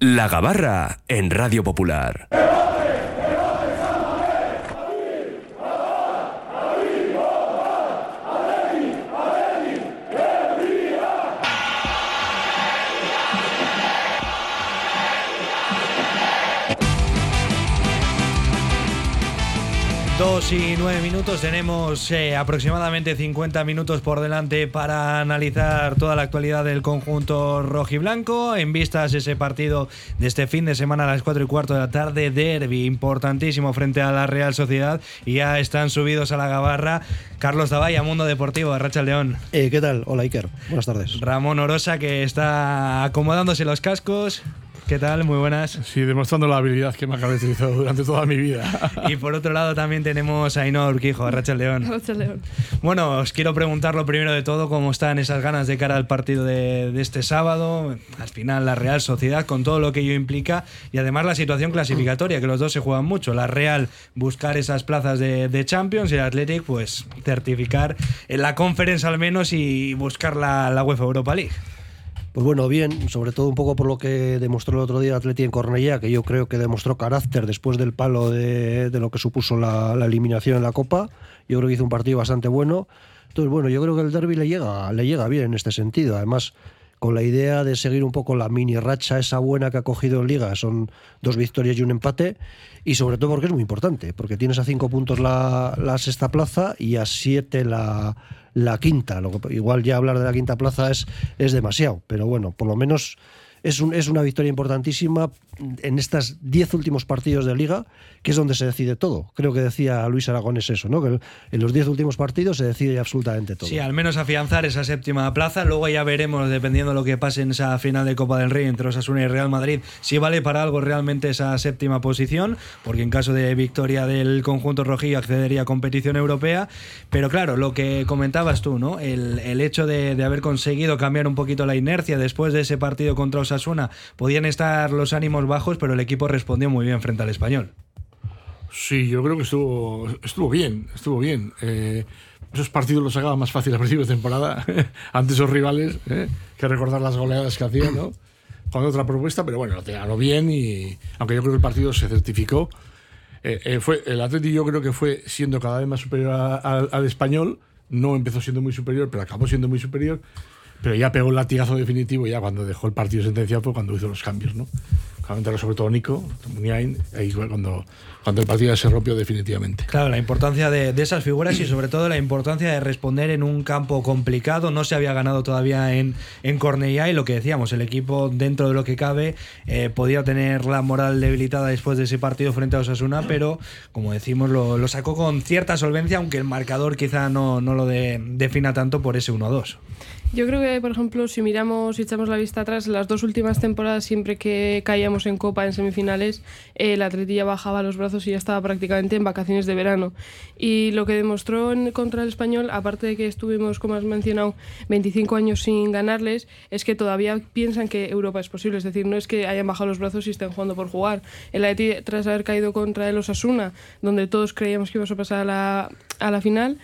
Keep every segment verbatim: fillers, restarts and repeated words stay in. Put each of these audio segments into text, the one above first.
La Gabarra en Radio Popular. Dos y nueve minutos, tenemos eh, aproximadamente cincuenta minutos por delante para analizar toda la actualidad del conjunto rojiblanco. En vistas ese partido de este fin de semana a las cuatro y cuarto de la tarde, derbi importantísimo frente a la Real Sociedad, y ya están subidos a la Gabarra Carlos Zavalla, Mundo Deportivo, Arratsaldeon. Eh, ¿Qué tal? Hola Iker, buenas tardes. Ramón Orosa, que está acomodándose los cascos. ¿Qué tal? Muy buenas. Sí, demostrando la habilidad que me ha caracterizado durante toda mi vida. Y por otro lado también tenemos a Ainhoa Urquijo, Arratsaldeon. Arratsaldeon. Bueno, os quiero preguntar lo primero de todo, cómo están esas ganas de cara al partido de, de este sábado. Al final la Real Sociedad, con todo lo que ello implica, y además la situación clasificatoria, que los dos se juegan mucho. La Real buscar esas plazas de, de Champions, y el Athletic pues certificar en la Conference al menos y buscar la, la UEFA Europa League. Pues bueno, bien, sobre todo un poco por lo que demostró el otro día el Atleti en Cornellá, que yo creo que demostró carácter después del palo de, de lo que supuso la, la eliminación en la Copa. Yo creo que hizo un partido bastante bueno. Entonces, bueno, yo creo que el derbi le llega, le llega bien en este sentido. Además, con la idea de seguir un poco la mini racha esa buena que ha cogido en Liga, son dos victorias y un empate, y sobre todo porque es muy importante, porque tienes a cinco puntos la, la sexta plaza y a siete la, la quinta. Lo que, igual ya hablar de la quinta plaza es, es demasiado, pero bueno, por lo menos es, un, es una victoria importantísima en estos diez últimos partidos de Liga, que es donde se decide todo. Creo que decía Luis Aragonés eso, ¿no? Que en los diez últimos partidos se decide absolutamente todo. Sí, al menos afianzar esa séptima plaza. Luego ya veremos, dependiendo de lo que pase en esa final de Copa del Rey entre Osasuna y Real Madrid, si vale para algo realmente esa séptima posición, porque en caso de victoria del conjunto rojillo accedería a competición europea. Pero claro, lo que comentabas tú, ¿no? El, el hecho de, de haber conseguido cambiar un poquito la inercia después de ese partido contra Osasuna. Podían estar los ánimos bajos, pero el equipo respondió muy bien frente al Español. Sí, yo creo que estuvo estuvo bien, estuvo bien. Eh, esos partidos los sacaba más fácil a principio de temporada ante esos rivales, eh, que recordar las goleadas que hacían, ¿no? Con otra propuesta, pero bueno, lo ganó bien, y aunque yo creo que el partido se certificó. Eh, eh, fue, el Atleti yo creo que fue siendo cada vez más superior a, a, al Español. No empezó siendo muy superior, pero acabó siendo muy superior. Pero ya pegó el latigazo definitivo, ya cuando dejó el partido sentenciado fue cuando hizo los cambios, ¿no? Cuando sobre todo Nico, Muniain, ahí fue cuando, cuando el partido se rompió definitivamente. Claro, la importancia de, de esas figuras y sobre todo la importancia de responder en un campo complicado. No se había ganado todavía en, en Cornellá, y lo que decíamos, el equipo dentro de lo que cabe eh, podía tener la moral debilitada después de ese partido frente a Osasuna, pero como decimos lo, lo sacó con cierta solvencia, aunque el marcador quizá no, no lo de, defina tanto por ese uno a dos. Yo creo que, por ejemplo, si miramos y echamos la vista atrás, las dos últimas temporadas, siempre que caíamos en Copa, en semifinales, eh, la Atleti ya bajaba los brazos y ya estaba prácticamente en vacaciones de verano. Y lo que demostró en, contra el Español, aparte de que estuvimos, como has mencionado, veinticinco años sin ganarles, es que todavía piensan que Europa es posible. Es decir, no es que hayan bajado los brazos y estén jugando por jugar. El Atleti, tras haber caído contra el Osasuna, donde todos creíamos que íbamos a pasar a la, a la final,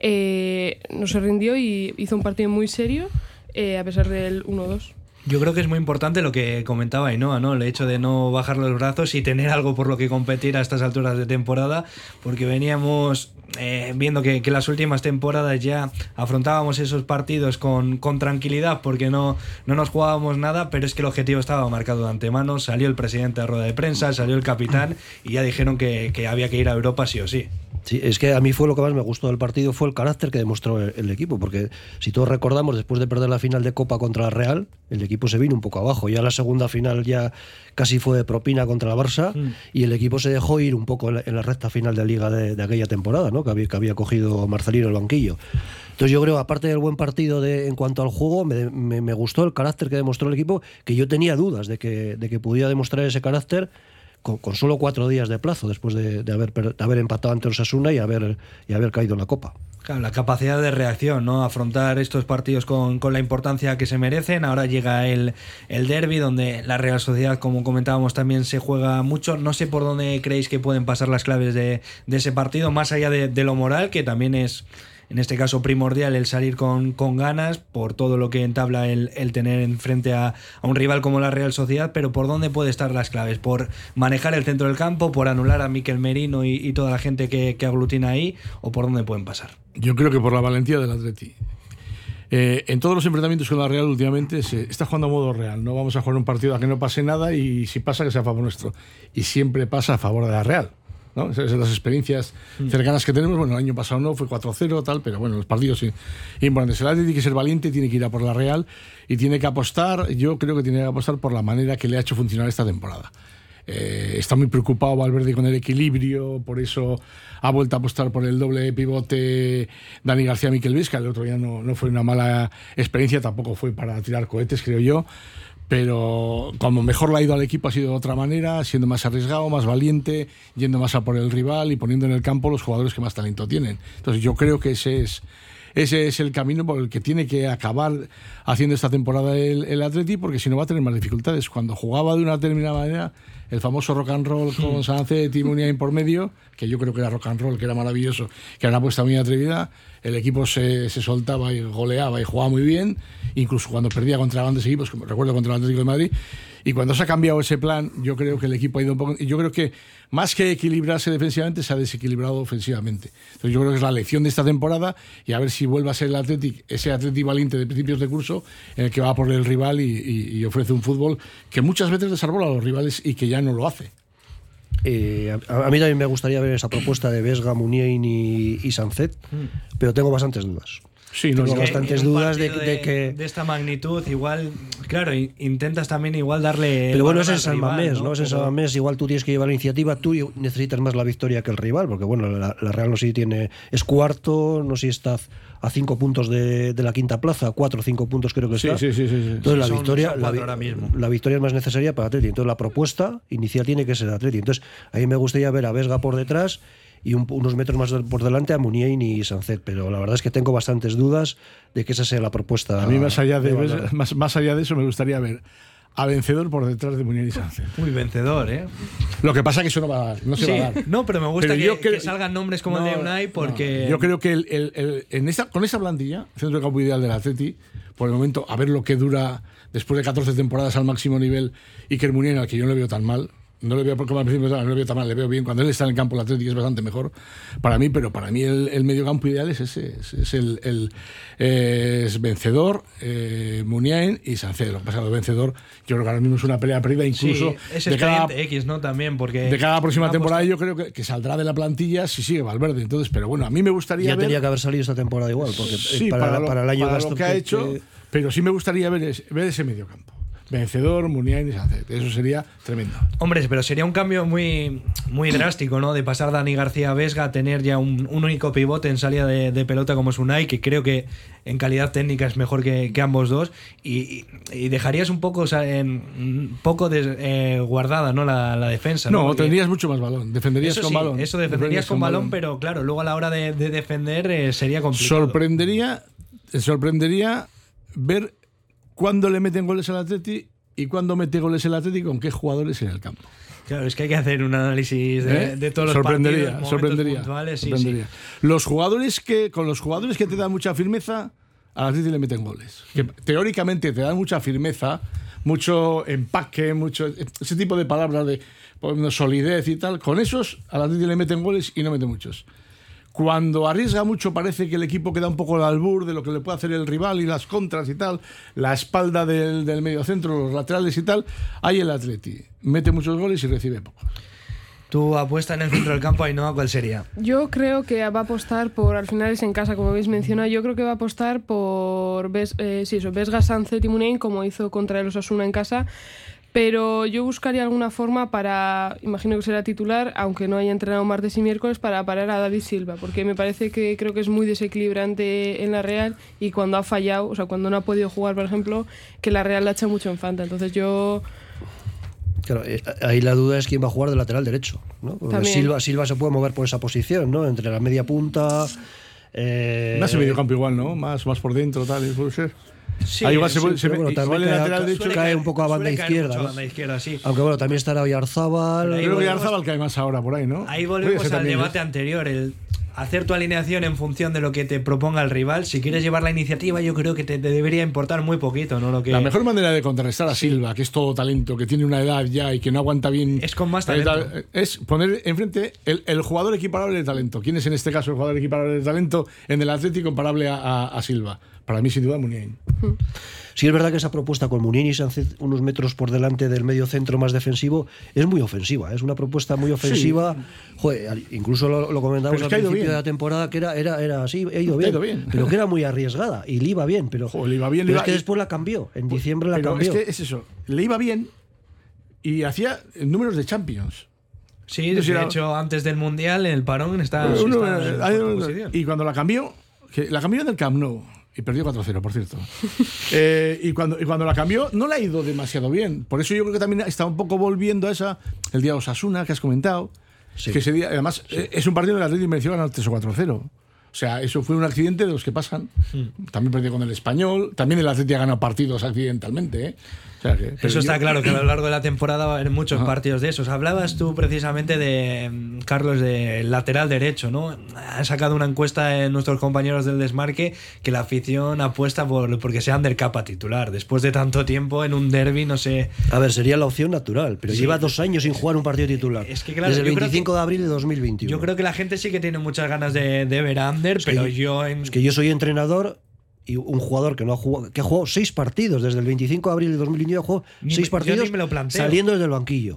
eh, no se rindió y hizo un partido muy serio, eh, a pesar del uno dos. Yo creo que es muy importante lo que comentaba Ainhoa, ¿no? El hecho de no bajar los brazos y tener algo por lo que competir a estas alturas de temporada, porque veníamos eh, viendo que, que las últimas temporadas ya afrontábamos esos partidos con, con tranquilidad, porque no, no nos jugábamos nada, pero es que el objetivo estaba marcado de antemano. Salió el presidente a rueda de prensa, salió el capitán y ya dijeron que, que había que ir a Europa sí o sí. Sí, es que a mí fue lo que más me gustó del partido, fue el carácter que demostró el, el equipo, porque si todos recordamos, después de perder la final de Copa contra la Real, el equipo se vino un poco abajo. Ya la segunda final ya casi fue de propina contra la Barça, mm. y el equipo se dejó ir un poco en la, en la recta final de Liga de, de aquella temporada, ¿no? que, había, que había cogido Marcelino el banquillo. Entonces yo creo, aparte del buen partido de, en cuanto al juego, me, me, me gustó el carácter que demostró el equipo, que yo tenía dudas de que, de que pudiera demostrar ese carácter Con, con solo cuatro días de plazo después de, de, haber, de haber empatado ante Osasuna y haber, y haber caído en la Copa. Claro, la capacidad de reacción, ¿no? Afrontar estos partidos con, con la importancia que se merecen. Ahora llega el, el derbi, donde la Real Sociedad, como comentábamos, también se juega mucho. No sé por dónde creéis que pueden pasar las claves de, de ese partido, más allá de, de lo moral, que también es en este caso primordial el salir con, con ganas, por todo lo que entabla el, el tener enfrente a, a un rival como la Real Sociedad, pero ¿por dónde puede estar las claves? ¿Por manejar el centro del campo, por anular a Mikel Merino y, y toda la gente que, que aglutina ahí, o por dónde pueden pasar? Yo creo que por la valentía del Atleti. Eh, en todos los enfrentamientos con la Real últimamente se está jugando a modo Real. No vamos a jugar un partido a que no pase nada y si pasa que sea a favor nuestro. Y siempre pasa a favor de la Real, ¿no? Esas son las experiencias cercanas que tenemos. Bueno, el año pasado no, fue cuatro cero, tal, pero bueno, los partidos sí, importantes. El Atleti tiene que ser valiente, tiene que ir a por la Real y tiene que apostar, yo creo que tiene que apostar por la manera que le ha hecho funcionar esta temporada. Eh, está muy preocupado Valverde con el equilibrio, por eso ha vuelto a apostar por el doble pivote Dani García Mikel Vesga. El otro día no, no fue una mala experiencia, tampoco fue para tirar cohetes, creo yo, pero como mejor le ha ido al equipo ha sido de otra manera, siendo más arriesgado, más valiente, yendo más a por el rival y poniendo en el campo los jugadores que más talento tienen. Entonces yo creo que ese es Ese es el camino por el que tiene que acabar haciendo esta temporada el, el Atleti, porque si no va a tener más dificultades. Cuando jugaba de una determinada manera, el famoso rock and roll con Sancet y Muniain por medio, que yo creo que era rock and roll, que era maravilloso, que era una apuesta muy atrevida, el equipo se, se soltaba y goleaba y jugaba muy bien, incluso cuando perdía contra grandes equipos, como recuerdo contra el Atlético de Madrid. Y cuando se ha cambiado ese plan, yo creo que el equipo ha ido un poco... Y yo creo que más que equilibrarse defensivamente, se ha desequilibrado ofensivamente. Entonces yo creo que es la lección de esta temporada y a ver si vuelve a ser el Athletic, ese Athletic valiente de principios de curso, en el que va por el rival y, y, y ofrece un fútbol que muchas veces desarbola a los rivales y que ya no lo hace. Eh, a, a mí también me gustaría ver esa propuesta de Vesga, Muniain y, y Sancet, mm. pero tengo bastantes dudas. Sí, no, tengo no, bastantes dudas de, de, de que de esta magnitud igual, claro, intentas también igual darle, pero bueno, es en San rival, Mamés, ¿no? ¿no? Es en San Mamés, igual tú tienes que llevar la iniciativa, tú necesitas más la victoria que el rival, porque bueno, la, la Real no sé si tiene, es cuarto, no sé si está a cinco puntos de, de la quinta plaza, cuatro o cinco puntos creo que está. Sí, sí, sí, sí, sí. Entonces la son, victoria, son la, ahora mismo. la victoria es más necesaria para Atleti. Entonces la propuesta inicial tiene que ser Atleti. Entonces a mí me gustaría ver a Vesga por detrás y un, unos metros más por delante a Muniain y Sancet, pero la verdad es que tengo bastantes dudas de que esa sea la propuesta. A mí más allá de, de más, más allá de eso me gustaría ver a Vencedor por detrás de Muniain y Sancet. Muy vencedor, ¿eh? Lo que pasa es que eso no va a dar, no se sí, va a dar. No, pero me gusta Pero que, yo creo, que salgan nombres como no, el de Unai porque... No, yo creo que el, el, el, en esa, con esa plantilla, centro de campo ideal del Atleti, por el momento, a ver lo que dura después de catorce temporadas al máximo nivel y que el Muniain, al que yo no le veo tan mal, no le veo como al principio, no le veo tan mal, le veo bien. Cuando él está en el campo, el Atlético es bastante mejor para mí, pero para mí el, el medio campo ideal es ese, es, es el, el es Vencedor, eh, Muniain y Sancet. Lo que pasa es que el Vencedor, yo creo que ahora mismo es una pelea perdida, incluso sí, es de cada, X, ¿no? También, porque de cada próxima temporada yo creo que, que saldrá de la plantilla si sigue Valverde. Entonces, pero bueno, a mí me gustaría ya ver, tenía que haber salido esta temporada igual, porque sí, para, para, lo, para el año para gasto lo que ha hecho, que... pero sí me gustaría ver, ese, ver ese medio campo. Vencedor, Muniain y Sancet. Eso sería tremendo. Hombre, pero sería un cambio muy, muy drástico, ¿no? De pasar Dani García a Vesga a tener ya un, un único pivote en salida de, de pelota como es Unai, que creo que en calidad técnica es mejor que, que ambos dos. Y, y dejarías un poco, o sea, en, un poco de, eh, guardada, ¿no? La, la defensa. No, no porque tendrías mucho más balón. Defenderías eso con sí, balón. Eso defenderías, defenderías con, con balón, balón, pero claro, luego a la hora de, de defender eh, sería complicado. Sorprendería, sorprendería ver cuándo le meten goles al Atleti y cuándo mete goles el Atleti con qué jugadores en el campo. Claro, es que hay que hacer un análisis de, ¿Eh? de todos los sorprendería, partidos, sorprendería, puntuales, sí, sorprendería. Sí. Los jugadores que con los jugadores que te dan mucha firmeza, al Atleti le meten goles. Que teóricamente te dan mucha firmeza, mucho empaque, mucho ese tipo de palabras de solidez y tal. Con esos al Atleti le meten goles y no meten muchos. Cuando arriesga mucho parece que el equipo queda un poco al albur de lo que le puede hacer el rival y las contras y tal, la espalda del, del mediocentro, los laterales y tal, ahí el Atleti mete muchos goles y recibe pocos. ¿Tu apuesta en el centro del campo, Ainhoa, cuál sería? Yo creo que va a apostar por, al final es en casa, como habéis mencionado, yo creo que va a apostar por Ves, eh, sí, eso, Vesga, Sancet y Muniain, como hizo contra el Osasuna en casa. Pero yo buscaría alguna forma para, imagino que será titular, aunque no haya entrenado martes y miércoles, para parar a David Silva, porque me parece que creo que es muy desequilibrante en la Real y cuando ha fallado, o sea, cuando no ha podido jugar, por ejemplo, que la Real la echa mucho en falta. Entonces yo... Claro, ahí la duda es quién va a jugar de lateral derecho, ¿no? Porque Silva, Silva se puede mover por esa posición, ¿no? Entre la media punta... Eh... Más en medio campo igual, ¿no? Más, más por dentro, tal, puede ser. Sí, ah, igual sí, se puede, sí, se bueno, ve, también cae, lateral derecho, cae caer, un poco a banda izquierda, ¿no? banda izquierda sí. Aunque bueno, también estará Oyarzábal. Creo que Oyarzábal cae más ahora por ahí, ¿no? Ahí volvemos al debate anterior. El, hacer tu alineación en función de lo que te proponga el rival. Si quieres llevar la iniciativa, yo creo que te, te debería importar muy poquito, ¿no? Lo que... La mejor manera de contrarrestar a Silva, que es todo talento, que tiene una edad ya y que no aguanta bien, es con más talento. Es poner enfrente el, el jugador equiparable de talento. ¿Quién es en este caso el jugador equiparable de talento en el Atlético comparable a, a, a Silva? Para mí, sin duda, Muniain. Sí, es verdad que esa propuesta con Muniain y Sánchez unos metros por delante del medio centro más defensivo es muy ofensiva. Es una propuesta muy ofensiva. Sí. Joder, incluso lo, lo comentamos al principio bien. de la temporada que era, era, era así, ha ido, bien, ido bien, pero que era muy arriesgada y le iba bien. Pero, Joder, le iba bien, pero le es iba, que después la cambió. En pues, diciembre la pero cambió. Es que es eso. Le iba bien y hacía números de Champions. Sí, Entonces, de era, hecho, antes del Mundial, en el parón está. Uno, está uno, y cuando la cambió, que la cambió en el Camp Nou. Y perdió cuatro cero, por cierto. eh, y, cuando, y cuando la cambió, no le ha ido demasiado bien. Por eso yo creo que también está un poco volviendo a esa. El día de Osasuna, que has comentado. Sí. Que ese día, además, sí. es un partido en el Atlético y mereció ganar tres o cuatro cero. O sea, eso fue un accidente de los que pasan. Mm. También perdió con el Español. También el Atlético ha ganado partidos accidentalmente, ¿eh? O sea que, Eso está yo... claro, que a lo largo de la temporada va a haber muchos Ajá. partidos de esos. Hablabas tú precisamente de, Carlos, de lateral derecho, ¿no? Han sacado una encuesta en nuestros compañeros del Desmarque que la afición apuesta por porque sea Ander Capa titular. Después de tanto tiempo en un derbi, no sé... A ver, sería la opción natural, pero sí. lleva dos años sin jugar un partido titular. Es que, claro, desde el veinticinco que, de abril de dos mil veintiuno. Yo creo que la gente sí que tiene muchas ganas de, de ver a Ander, es pero que, yo... En... Es que yo soy entrenador... Y un jugador que no ha jugado, que ha jugado seis partidos desde el veinticinco de abril de dos mil veintiuno, jugó ni seis me, partidos me lo saliendo desde el banquillo.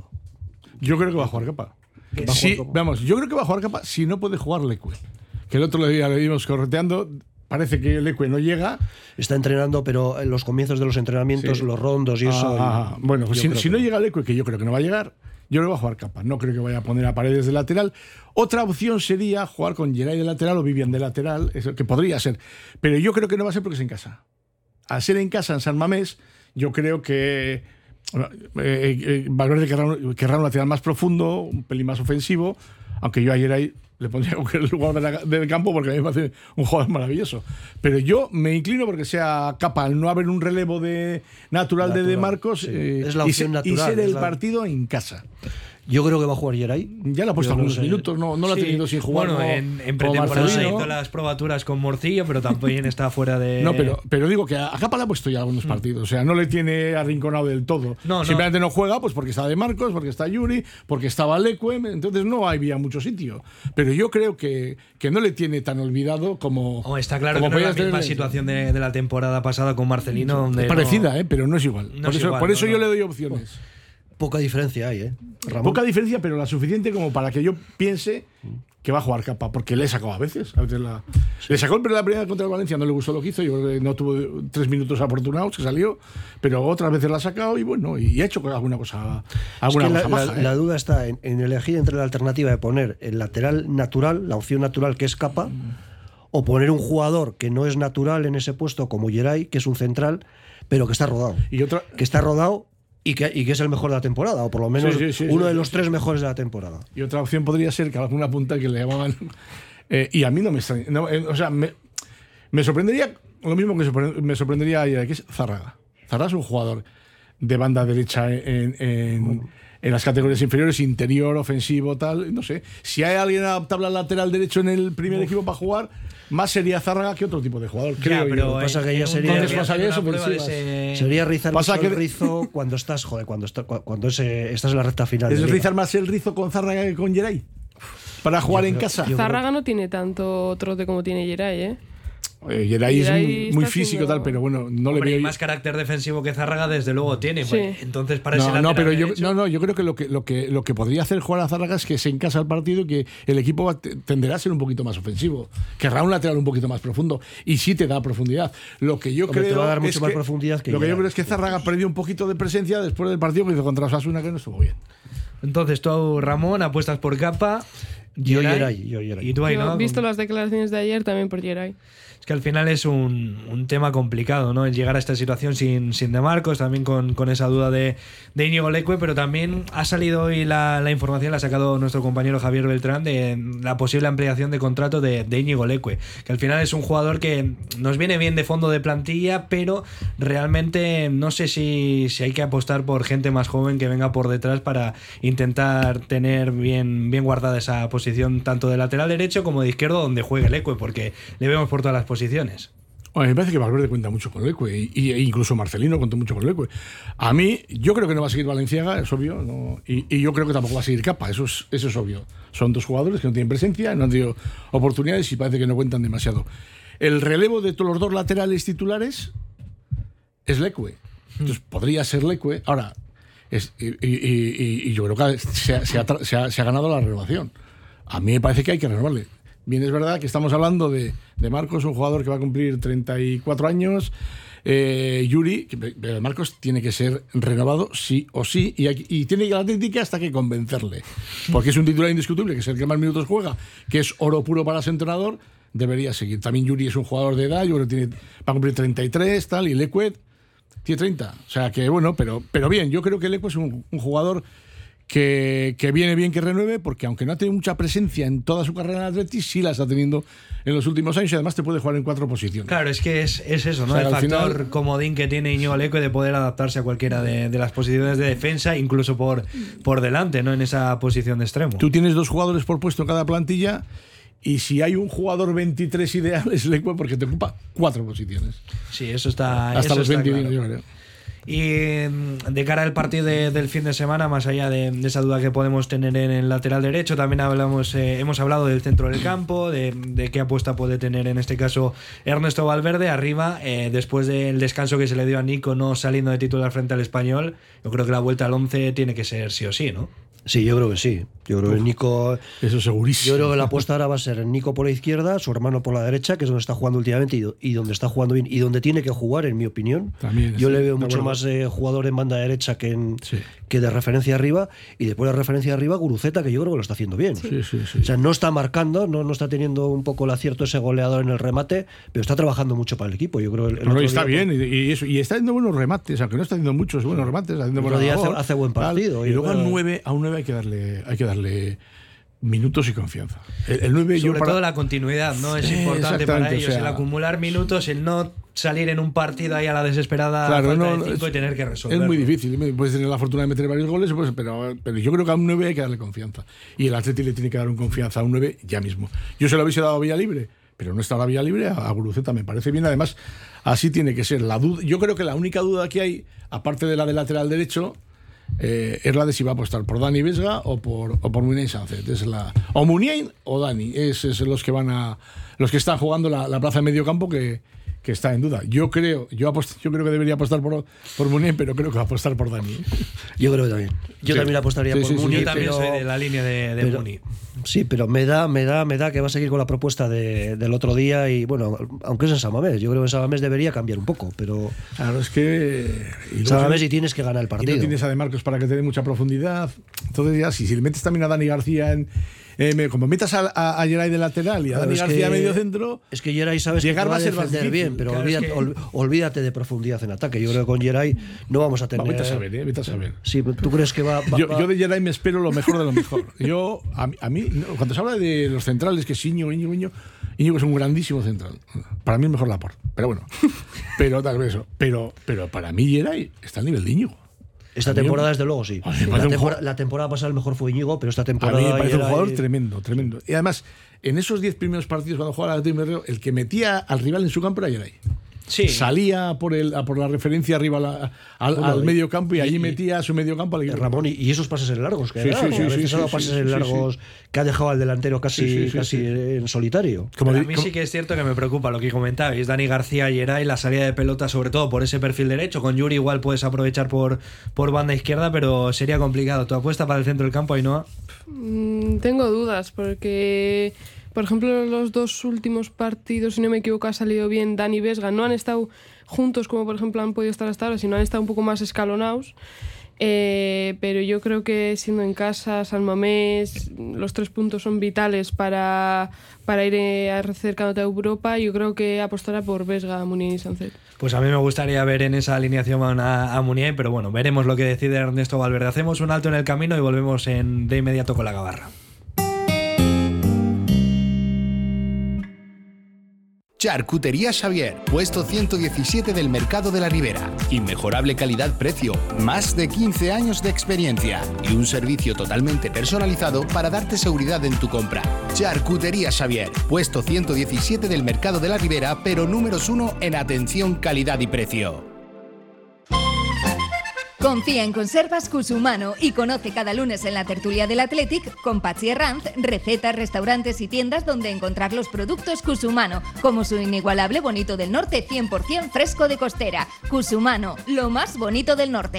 Yo creo que va a jugar Capa. Va a sí, jugar Capa. Vamos, yo creo que va a jugar Capa si no puede jugar Leque. Que el otro día le vimos correteando. Parece que Leque no llega. Está entrenando, pero en los comienzos de los entrenamientos, sí. los rondos y eso. Ah, y, bueno, pues si, si no llega Leque, que yo creo que no va a llegar, yo creo que va a jugar Capa. No creo que vaya a poner a Paredes de lateral. Otra opción sería jugar con Geray de lateral o Vivian de lateral, eso que podría ser. Pero yo creo que no va a ser porque es en casa. Al ser en casa en San Mamés, yo creo que eh, eh, Valverde querrá, querrá un lateral más profundo, un pelín más ofensivo, aunque yo ayer ahí le pondría el lugar de la, del campo porque a mí me parece un jugador maravilloso. Pero yo me inclino porque sea Capa, al no haber un relevo de natural, natural de De Marcos, sí. eh, es la opción y, natural, y ser el la... partido en casa. Yo creo que va a jugar Geray. Ya lo ha puesto algunos no minutos, no, no lo sí. ha tenido sin jugar. Bueno, como, en, en pretemporada se hizo las probaturas con Morcillo, pero también está fuera de... No, pero, pero digo que a Capa le ha puesto ya algunos partidos. O sea, no le tiene arrinconado del todo. No, Simplemente no. no juega pues porque está De Marcos, porque está Yuri, porque estaba Leque. Entonces no había mucho sitio. Pero yo creo que, que no le tiene tan olvidado como... Oh, está claro como que no es la misma situación de, de la temporada pasada con Marcelino. Donde es parecida, no, ¿eh? Pero no es igual. No por es eso, igual, por eso no, yo no. le doy opciones. Poca diferencia hay, ¿eh? Ramón. Poca diferencia, pero la suficiente como para que yo piense que va a jugar Capa, porque le he sacado a veces. A veces la, sí. Le sacó el la primera contra el Valencia, no le gustó lo que hizo, yo creo que no tuvo tres minutos afortunados, que salió, pero otras veces la ha sacado y bueno, y ha hecho alguna cosa, alguna es que cosa la, maja, la, ¿eh? la duda está en, en elegir entre la alternativa de poner el lateral natural, la opción natural que es Capa, mm. o poner un jugador que no es natural en ese puesto como Geray, que es un central, pero que está rodado. Y otra... Que está rodado y que, y que es el mejor de la temporada, o por lo menos sí, sí, sí, uno sí, de sí, los sí. tres mejores de la temporada. Y otra opción podría ser que alguna punta que le llamaban... Eh, y a mí no me extraña. No, eh, o sea, me, me sorprendería lo mismo que sorpre- me sorprendería ayer, que es Zárraga. Zárraga es un jugador de banda derecha en, en, en las categorías inferiores, interior, ofensivo, tal. No sé. Si hay alguien adaptable al lateral derecho en el primer Uf. equipo para jugar, más sería Zárraga que otro tipo de jugador. Ya, creo pero yo. Pasa que ya sería, Entonces pasaría eso, pero sí, ese... sería rizar Pasa mucho que... el rizo cuando estás, joder, cuando, está, cuando ese, estás en la recta final. ¿Es de rizar más el rizo con Zárraga que con Geray? Para jugar yo en creo, casa. Zárraga no tiene tanto trote como tiene Geray, ¿eh? Eh, Geray es muy, muy físico haciendo... tal, pero bueno, no Hombre, le veo. Y más carácter defensivo que Zárraga, desde luego tiene. Sí. Pues, entonces, para no, ese no, pero yo, derecho... no, no, yo creo que lo que lo que lo que podría hacer jugar a Zárraga es que se encasa el partido y que el equipo va, tenderá a ser un poquito más ofensivo. Querrá un lateral un poquito más profundo y sí te da profundidad. Lo que yo Hombre, creo te va a dar mucho es más que, profundidad que lo que ya. yo creo es que Zárraga perdió un poquito de presencia después del partido que hizo contra Osasuna, que no estuvo bien. Entonces, tú, Ramón, apuestas por Capa. Yo Geray, yo Geray. Y tú ahí, Yo, ¿no? visto las declaraciones de ayer, también por Geray. Es que al final es un, un tema complicado, ¿no? El llegar a esta situación sin, sin De Marcos, también con, con esa duda de, de Íñigo Leque, pero también ha salido hoy la, la información, la ha sacado nuestro compañero Javier Beltrán, de la posible ampliación de contrato de, de Íñigo Leque, que al final es un jugador que nos viene bien de fondo de plantilla, pero realmente no sé si, si hay que apostar por gente más joven que venga por detrás para intentar tener bien, bien guardada esa posición posición tanto de lateral derecho como de izquierdo, donde juegue Leque, porque le vemos por todas las posiciones. Bueno, me parece que Valverde cuenta mucho con Leque, y, y incluso Marcelino contó mucho con Leque. A mí, yo creo que no va a seguir Valenciaga, es obvio, ¿no? y, y yo creo que tampoco va a seguir Capa, eso es, eso es obvio. Son dos jugadores que no tienen presencia, no han tenido oportunidades y parece que no cuentan demasiado. El relevo de todos los dos laterales titulares es Leque. Entonces podría ser Leque. Ahora, es, y, y, y, y yo creo que se ha, se, ha, se, ha, se ha ganado la renovación. A mí me parece que hay que renovarle. Bien, es verdad que estamos hablando de, de Marcos, un jugador que va a cumplir treinta y cuatro años. Eh, Yuri, que, Marcos tiene que ser renovado sí o sí, y, y tiene que ir a la Atlético hasta que convencerle. Porque es un titular indiscutible, que es el que más minutos juega, que es oro puro para ese entrenador, debería seguir. También Yuri es un jugador de edad, yo creo que tiene, va a cumplir treinta y tres, tal, y Leque tiene treinta. O sea que, bueno, pero, pero bien, yo creo que Leque es un, un jugador Que, que viene bien que renueve, porque aunque no ha tenido mucha presencia en toda su carrera en el Atleti, sí la está teniendo en los últimos años, y además te puede jugar en cuatro posiciones. Claro, es que es, es eso, ¿no? O sea, el factor final, comodín que tiene Íñigo Leque de poder adaptarse a cualquiera de, de las posiciones de defensa, incluso por, por delante, ¿no? En esa posición de extremo. Tú tienes dos jugadores por puesto en cada plantilla, y si hay un jugador veintitrés ideal es Leque, porque te ocupa cuatro posiciones. Sí, eso está hasta eso los está veintiuno, claro. yo creo. Y de cara al partido de, del fin de semana, más allá de, de esa duda que podemos tener en el lateral derecho, también hablamos, eh, hemos hablado del centro del campo, de, de qué apuesta puede tener en este caso Ernesto Valverde. Arriba, eh, después del descanso que se le dio a Nico no saliendo de titular frente al Español, yo creo que la vuelta al once tiene que ser sí o sí, ¿no? Sí, yo creo que sí. Yo creo Uf, que Nico. Eso segurísimo. Yo creo que la apuesta ahora va a ser Nico por la izquierda, su hermano por la derecha, que es donde está jugando últimamente y, y donde está jugando bien y donde tiene que jugar, en mi opinión. También, yo sí, le veo mucho bueno. más eh, jugador en banda derecha que, en, sí. que de referencia arriba. Y después de referencia arriba, Guruceta, que yo creo que lo está haciendo bien. Sí, sí, sí. O sea, no está marcando, no, no está teniendo un poco el acierto ese goleador en el remate, pero está trabajando mucho para el equipo. Yo creo el, el no, otro está día, bien, y, y, eso, y está haciendo buenos remates, aunque no está haciendo muchos buenos remates. Está haciendo el otro día hace, labor, hace buen partido. tal, y luego bueno, al nueve, a un nueve hay que darle, hay que darle minutos y confianza. El, el nueve Sobre yo para... todo la continuidad, ¿no? Es sí, importante para ellos, o sea, el acumular minutos, el no salir en un partido ahí a la desesperada claro, falta no, de cinco es, y tener que resolver. Es muy difícil, puedes tener la fortuna de meter varios goles, pues, pero, pero yo creo que a un nueve hay que darle confianza. Y el Atleti le tiene que dar un confianza a un nueve ya mismo. Yo se lo hubiese dado a Villalibre, pero no está la vía libre, a Guruceta me parece bien. Además, así tiene que ser. La duda, yo creo que la única duda que hay, aparte de la del lateral derecho, eh, es la de si va a apostar por Dani Vesga o por, o por Muniain Sánchez. Es la, o Muniain o Dani. Es, es los que van a los que están jugando la, la plaza de medio campo que, que está en duda. Yo creo, yo, apost, yo creo que debería apostar por, por Muniain, pero creo que va a apostar por Dani. Yo creo que también. Yo sí. también apostaría sí, por sí, sí, Muniain. Yo también pero, soy de la línea de, de pero, Muni. Sí, pero me da, me da, me da que va a seguir con la propuesta de, del otro día y bueno, aunque es en San Mamés, yo creo que en San Mamés debería cambiar un poco, pero claro, es que y San Mamés y tienes que ganar el partido. Y no tienes a De Marcos para que te dé mucha profundidad. Entonces ya, si, si le metes también a Dani García en Eh, como metas a, a, a Geray de lateral y a Dani García medio centro, es que Geray sabes llegar que va a ser defender bien, pero claro, olvídate, es que... ol, olvídate de profundidad en ataque. Yo creo que con Geray no vamos a tener. Va, vete a saber, ¿eh? Vete a saber. Sí, ¿tú crees que va? va, yo, va... yo de Geray me espero lo mejor de lo mejor. Yo, a, a mí, cuando se habla de los centrales, que es Íñigo, Íñigo, Íñigo, Íñigo es un grandísimo central. Para mí es mejor Laporte, pero bueno. Pero tal vez eso. Pero, pero para mí Geray está al nivel de Íñigo. Esta temporada, desde luego, sí. La, tempora, la temporada pasada el mejor fue Íñigo, pero esta temporada. A mí me parece un jugador y... tremendo, tremendo. Y además, en esos diez primeros partidos, cuando jugaba la Atlético, el que metía al rival en su campo era Geray. Sí. Salía por el por la referencia arriba la, al, bueno, al medio campo y, y allí metía a su medio campo al equipo. Ramón, y, y esos pases en largos que sí, da, sí, sí, sí, a veces sí, ha dado sí, pases sí, en largos sí, sí. que ha dejado al delantero casi, sí, sí, sí, casi sí. en solitario. Como a mí como... sí que es cierto que me preocupa lo que comentabais, Dani García y Geray, la salida de pelota, sobre todo por ese perfil derecho. Con Yuri igual puedes aprovechar por, por banda izquierda, pero sería complicado. ¿Tu apuesta para el centro del campo, Ainhoa? Mm, tengo dudas, porque por ejemplo los dos últimos partidos, si no me equivoco, ha salido bien Dani y Vesga. No han estado juntos como por ejemplo han podido estar hasta ahora, sino han estado un poco más escalonados. Eh, pero yo creo que siendo en casa, San Mamés, los tres puntos son vitales para, para ir acercándote a Europa. Yo creo que apostará por Vesga, Muniain y Sánchez. Pues a mí me gustaría ver en esa alineación a, a Muniain, pero bueno, veremos lo que decide Ernesto Valverde. Hacemos un alto en el camino y volvemos en, de inmediato con la gabarra. Charcutería Xavier, puesto ciento diecisiete del Mercado de la Ribera. Inmejorable calidad-precio, más de quince años de experiencia y un servicio totalmente personalizado para darte seguridad en tu compra. Charcutería Xavier, puesto ciento diecisiete del Mercado de la Ribera, pero números uno en atención, calidad y precio. Confía en Conservas Cusumano y conoce cada lunes en la tertulia del Athletic con Patxi Herranz recetas, restaurantes y tiendas donde encontrar los productos Cusumano, como su inigualable bonito del norte cien por ciento fresco de costera. Cusumano, lo más bonito del norte.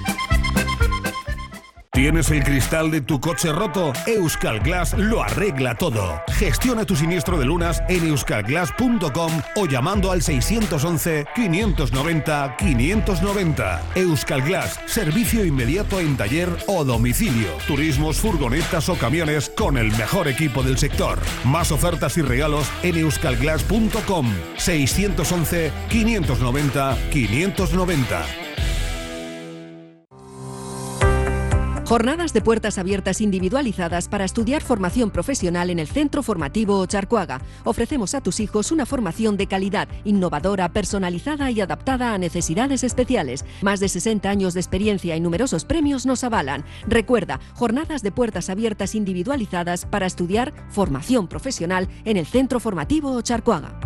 ¿Tienes el cristal de tu coche roto? Euskal Glass lo arregla todo. Gestiona tu siniestro de lunas en euskal glass punto com o llamando al seiscientos once, quinientos noventa, quinientos noventa. Euskal Glass, servicio inmediato en taller o domicilio. Turismos, furgonetas o camiones con el mejor equipo del sector. Más ofertas y regalos en euskal glass punto com. seiscientos once, quinientos noventa, quinientos noventa. Jornadas de puertas abiertas individualizadas para estudiar formación profesional en el Centro Formativo Ocharcoaga. Ofrecemos a tus hijos una formación de calidad, innovadora, personalizada y adaptada a necesidades especiales. Más de sesenta años de experiencia y numerosos premios nos avalan. Recuerda, jornadas de puertas abiertas individualizadas para estudiar formación profesional en el Centro Formativo Ocharcoaga.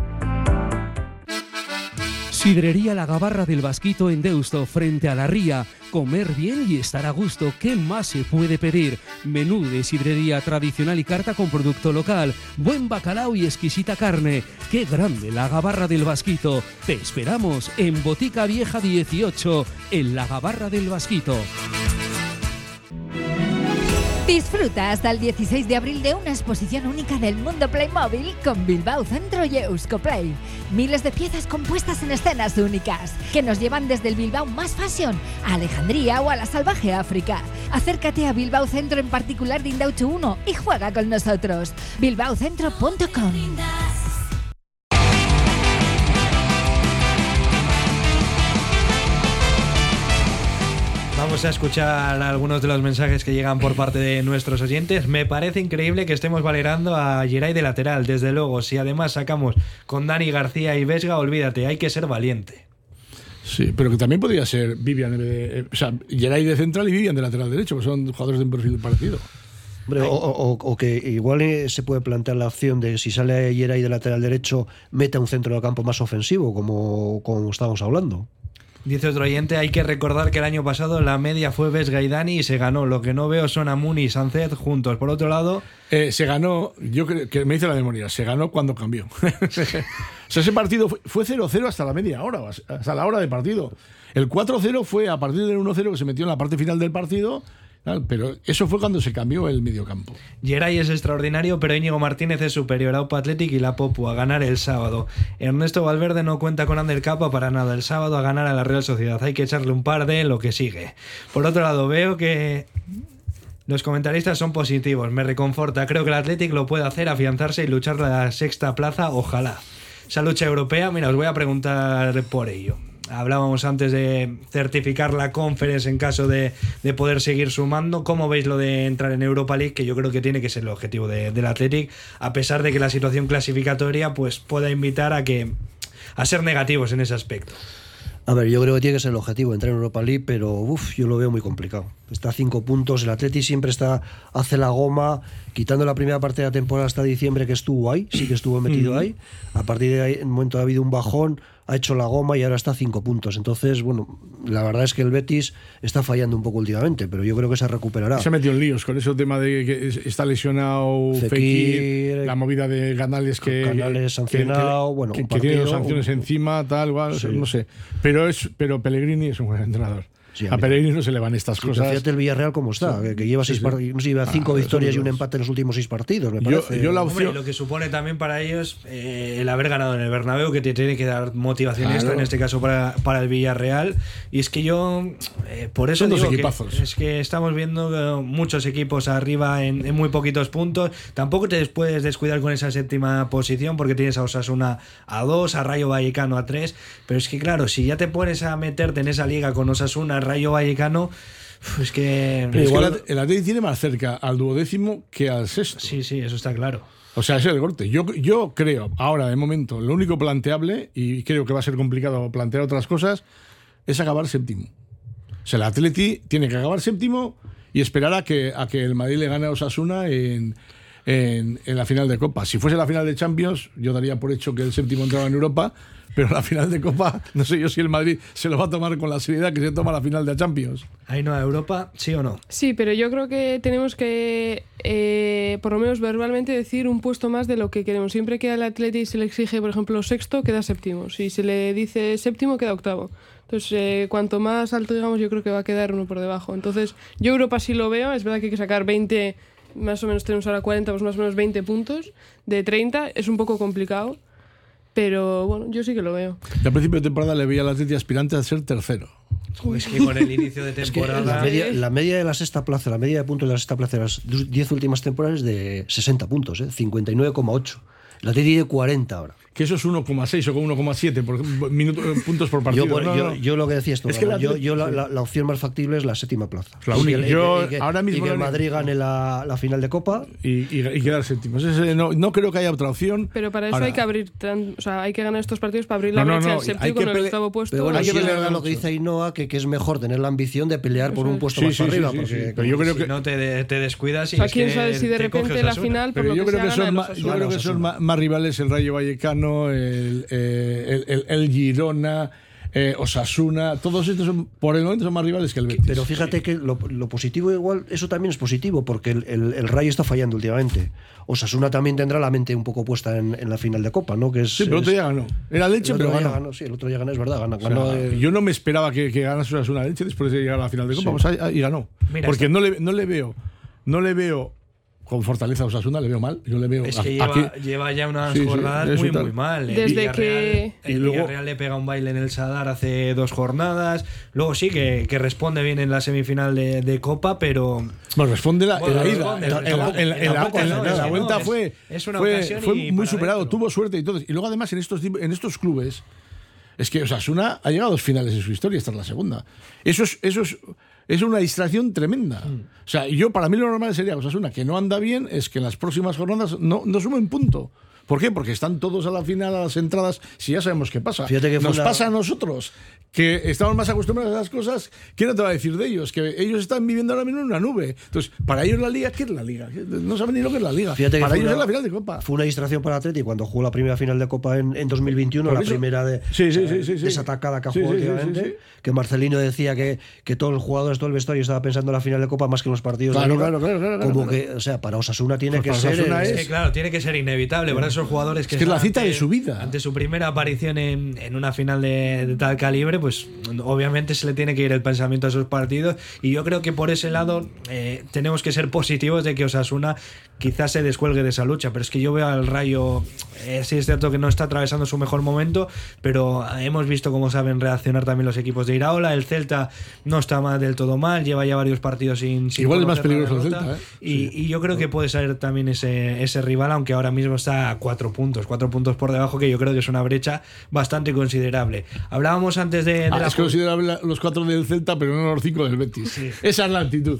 Sidrería La Gabarra del Basquito en Deusto, frente a la ría. Comer bien y estar a gusto, ¿qué más se puede pedir? Menú de sidrería tradicional y carta con producto local, buen bacalao y exquisita carne. ¡Qué grande La Gabarra del Basquito! Te esperamos en Botica Vieja dieciocho, en La Gabarra del Basquito. Disfruta hasta el dieciséis de abril de una exposición única del mundo Playmobil con Bilbao Centro y Euskoplay. Miles de piezas compuestas en escenas únicas que nos llevan desde el Bilbao más fashion a Alejandría o a la salvaje África. Acércate a Bilbao Centro en particular de Indauchu uno y juega con nosotros. bilbao centro punto com. Vamos a escuchar algunos de los mensajes que llegan por parte de nuestros oyentes. Me parece increíble que estemos valorando a Geray de lateral, desde luego. Si además sacamos con Dani García y Vesga, olvídate, hay que ser valiente. Sí, pero que también podría ser Vivian, eh, o sea, Geray de central y Vivian de lateral derecho, que son jugadores de un perfil parecido. Hombre, o, o, o que igual se puede plantear la opción de si sale Geray de lateral derecho, meta un centro del campo más ofensivo, como, como estábamos hablando. Dice otro oyente, hay que recordar que el año pasado la media fue Vesga y Dani y se ganó. Lo que no veo son a Muni y Sánchez juntos. Por otro lado... Eh, se ganó, yo creo que me hice la memoria, se ganó cuando cambió. O sea, ese partido fue cero cero hasta la media hora, hasta la hora de partido. El cuatro cero fue a partir del uno cero que se metió en la parte final del partido. Pero eso fue cuando se cambió el mediocampo. Geray es extraordinario, pero Íñigo Martínez es superior a Upa Athletic y la Popu a ganar el sábado. Ernesto Valverde no cuenta con Ander Capa para nada el sábado a ganar a la Real Sociedad. Hay que echarle un par de lo que sigue. Por otro lado, veo que los comentaristas son positivos. Me reconforta. Creo que el Athletic lo puede hacer, afianzarse y luchar la sexta plaza. Ojalá. Esa lucha europea, mira, os voy a preguntar por ello. Hablábamos antes de certificar la Conference en caso de, de poder seguir sumando. ¿Cómo veis lo de entrar en Europa League? Que yo creo que tiene que ser el objetivo de, del Athletic, a pesar de que la situación clasificatoria pues pueda invitar a que a ser negativos en ese aspecto. A ver, yo creo que tiene que ser el objetivo, entrar en Europa League, pero uf, yo lo veo muy complicado. Está a cinco puntos, el Athletic siempre está hace la goma, quitando la primera parte de la temporada hasta diciembre que estuvo ahí, sí que estuvo metido ahí. A partir de ahí, en un momento ha habido un bajón, ha hecho la goma y ahora está a cinco puntos. Entonces, bueno, la verdad es que el Betis está fallando un poco últimamente, pero yo creo que se recuperará. Se ha metido en líos con ese tema de que está lesionado Fekir, Fekir la movida de Canales que Canales sancionado, que, que, bueno, que, un que partido, tiene dos sanciones un... encima, tal, igual, sí. no sé. Pero es, pero Pellegrini es un buen entrenador. Sí, a, a Pellegrini no se le van estas sí, cosas. Fíjate el Villarreal cómo está, sí, que, que lleva seis sí, sí. partidos, no sé, lleva cinco ah, victorias y un empate en los últimos seis partidos, me parece. Yo, yo la opción... Hombre, lo que supone también para ellos eh, el haber ganado en el Bernabéu, que te tiene que dar motivación claro. extra, en este caso para, para el Villarreal. Y es que yo, eh, por eso Son digo dos equipazos. que es que estamos viendo muchos equipos arriba en, en muy poquitos puntos. Tampoco te puedes descuidar con esa séptima posición, porque tienes a Osasuna a dos, a Rayo Vallecano a tres. Pero es que claro, si ya te pones a meterte en esa liga con Osasuna, Rayo Vallecano, es que... Pero igual, es que el Athletic tiene más cerca al duodécimo que al sexto. Sí, sí, eso está claro. O sea, ese es el corte. Yo, yo creo, ahora, de momento, lo único planteable, y creo que va a ser complicado plantear otras cosas, es acabar séptimo. O sea, el Atleti tiene que acabar séptimo y esperar a que, a que el Madrid le gane a Osasuna en, en, en la final de Copa. Si fuese la final de Champions, yo daría por hecho que el séptimo entraba en Europa, pero la final de Copa, no sé yo si el Madrid se lo va a tomar con la seriedad que se toma la final de Champions. Ahí no, a Europa, ¿sí o no? Sí, pero yo creo que tenemos que, eh, por lo menos verbalmente, decir un puesto más de lo que queremos. Siempre que al Atleti se le exige, por ejemplo, sexto, queda séptimo. Si se le dice séptimo, queda octavo. Entonces, eh, cuanto más alto digamos, yo creo que va a quedar uno por debajo. Entonces, yo Europa sí lo veo. Es verdad que hay que sacar veinte, más o menos tenemos ahora cuarenta, pues más o menos veinte puntos de treinta. Es un poco complicado, pero bueno, yo sí que lo veo. Yo al principio de temporada le veía al Atleti aspirante a ser tercero. Es que con el inicio de temporada... Es que la, media, la media de la sexta plaza, la media de puntos de la sexta plaza de las diez últimas temporadas es de sesenta puntos, ¿eh? cincuenta y nueve coma ocho. El Atleti tiene cuarenta ahora. Que eso es uno coma seis o uno coma siete por minuto, puntos por partido. Yo, no, yo, no. yo lo que decía esto, es que la, yo, yo la, la, la opción más factible es la séptima plaza. La única. Y que, yo, y que, ahora mismo y que el Madrid gane la, la final de Copa y, y, y quedar séptimo. No, no creo que haya otra opción. Pero para eso ahora, hay que abrir, o sea, hay que ganar estos partidos para abrir la no, no, brecha no, al séptimo con el octavo puesto. Pero bueno, hay que sí pelear es lo que dice Ainhoa, que, que es mejor tener la ambición de pelear por un puesto sí, más sí, arriba. Sí, sí, porque sí. Pero yo creo si que no te, te descuidas y o sea, es quién que sabe si de repente la final por pero lo yo que creo sea, que son, gana más, yo creo que son más, más rivales el Rayo Vallecano, el, eh, el, el, el Girona, eh, Osasuna, todos estos son, por el momento son más rivales que el Betis. Pero fíjate sí. que lo, lo positivo igual, eso también es positivo, porque el, el, el Rayo está fallando últimamente. Osasuna también tendrá la mente un poco puesta en, en la final de Copa, ¿no? Que es, sí, pero el otro día ganó. Era leche, pero ganó. ganó. Sí, el otro día ganó, es verdad. Ganó, o sea, ganó de... Yo no me esperaba que, que ganase Osasuna leche después de llegar a la final de Copa, sí. pues, y ganó. Mira, porque no le, no le veo, no le veo con fortaleza a Osasuna, le veo mal. Yo le veo es que aquí, lleva, lleva ya unas sí, jornadas sí, muy, tal. muy mal. Desde el Villarreal, que... El luego, Villarreal le pega un baile en el Sadar hace dos jornadas. Luego sí que, que responde bien en la semifinal de, de Copa, pero... Bueno, responde la, bueno, en la responde, ida. En, en, tampoco, en, en, en, tampoco, la, en, no, en la no, vuelta es, fue, es una fue, fue muy superado, dentro. tuvo suerte y todo. Y luego además en estos, en estos clubes... Es que Osasuna ha llegado a dos finales en su historia, esta es la segunda. Eso es, eso es, es una distracción tremenda. Mm. O sea, yo para mí lo normal sería Osasuna, que no anda bien, es que en las próximas jornadas no, no sumen punto. ¿Por qué? Porque están todos a la final, a las entradas, si ya sabemos qué pasa. Fíjate que Nos una... pasa a nosotros, que estamos más acostumbrados a las cosas. ¿Quién no te va a decir de ellos? Que ellos están viviendo ahora mismo en una nube. Entonces, para ellos la Liga, ¿qué es la Liga? No saben ni lo que es la Liga. Fíjate que para ellos una, es la final de Copa. Fue una distracción para Atleti cuando jugó la primera final de Copa en, en dos mil veintiuno, Por la eso, primera de, sí, sí, o sea, sí, sí, sí. desatacada que ha sí, jugado sí, últimamente, sí, sí, sí. que Marcelino decía que, que todos los jugadores, todo el vestuario estaba pensando en la final de Copa más que en los partidos claro, de Liga. Claro, claro, claro, claro, Como claro. que, o sea, para Osasuna tiene pues que ser... Osasuna el, es, es que, claro, tiene que ser inevitable para esos jugadores que... Es que es la cita ante, de su vida. Ante su primera aparición en, en una final de, de tal calibre, pues obviamente se le tiene que ir el pensamiento a esos partidos, y yo creo que por ese lado eh, tenemos que ser positivos de que Osasuna quizás se descuelgue de esa lucha, pero es que yo veo al Rayo, eh, sí es cierto que no está atravesando su mejor momento, pero hemos visto cómo saben reaccionar también los equipos de Iraola. El Celta no está mal, del todo mal, lleva ya varios partidos sin, sin igual es más peligroso el Celta, ¿eh? y, sí. y yo creo que puede ser también ese, ese rival, aunque ahora mismo está a cuatro puntos cuatro puntos por debajo, que yo creo que es una brecha bastante considerable. Hablábamos antes de, de ah, la es considerable los cuatro del Celta, pero no los cinco del Betis. Sí. Esa es la actitud.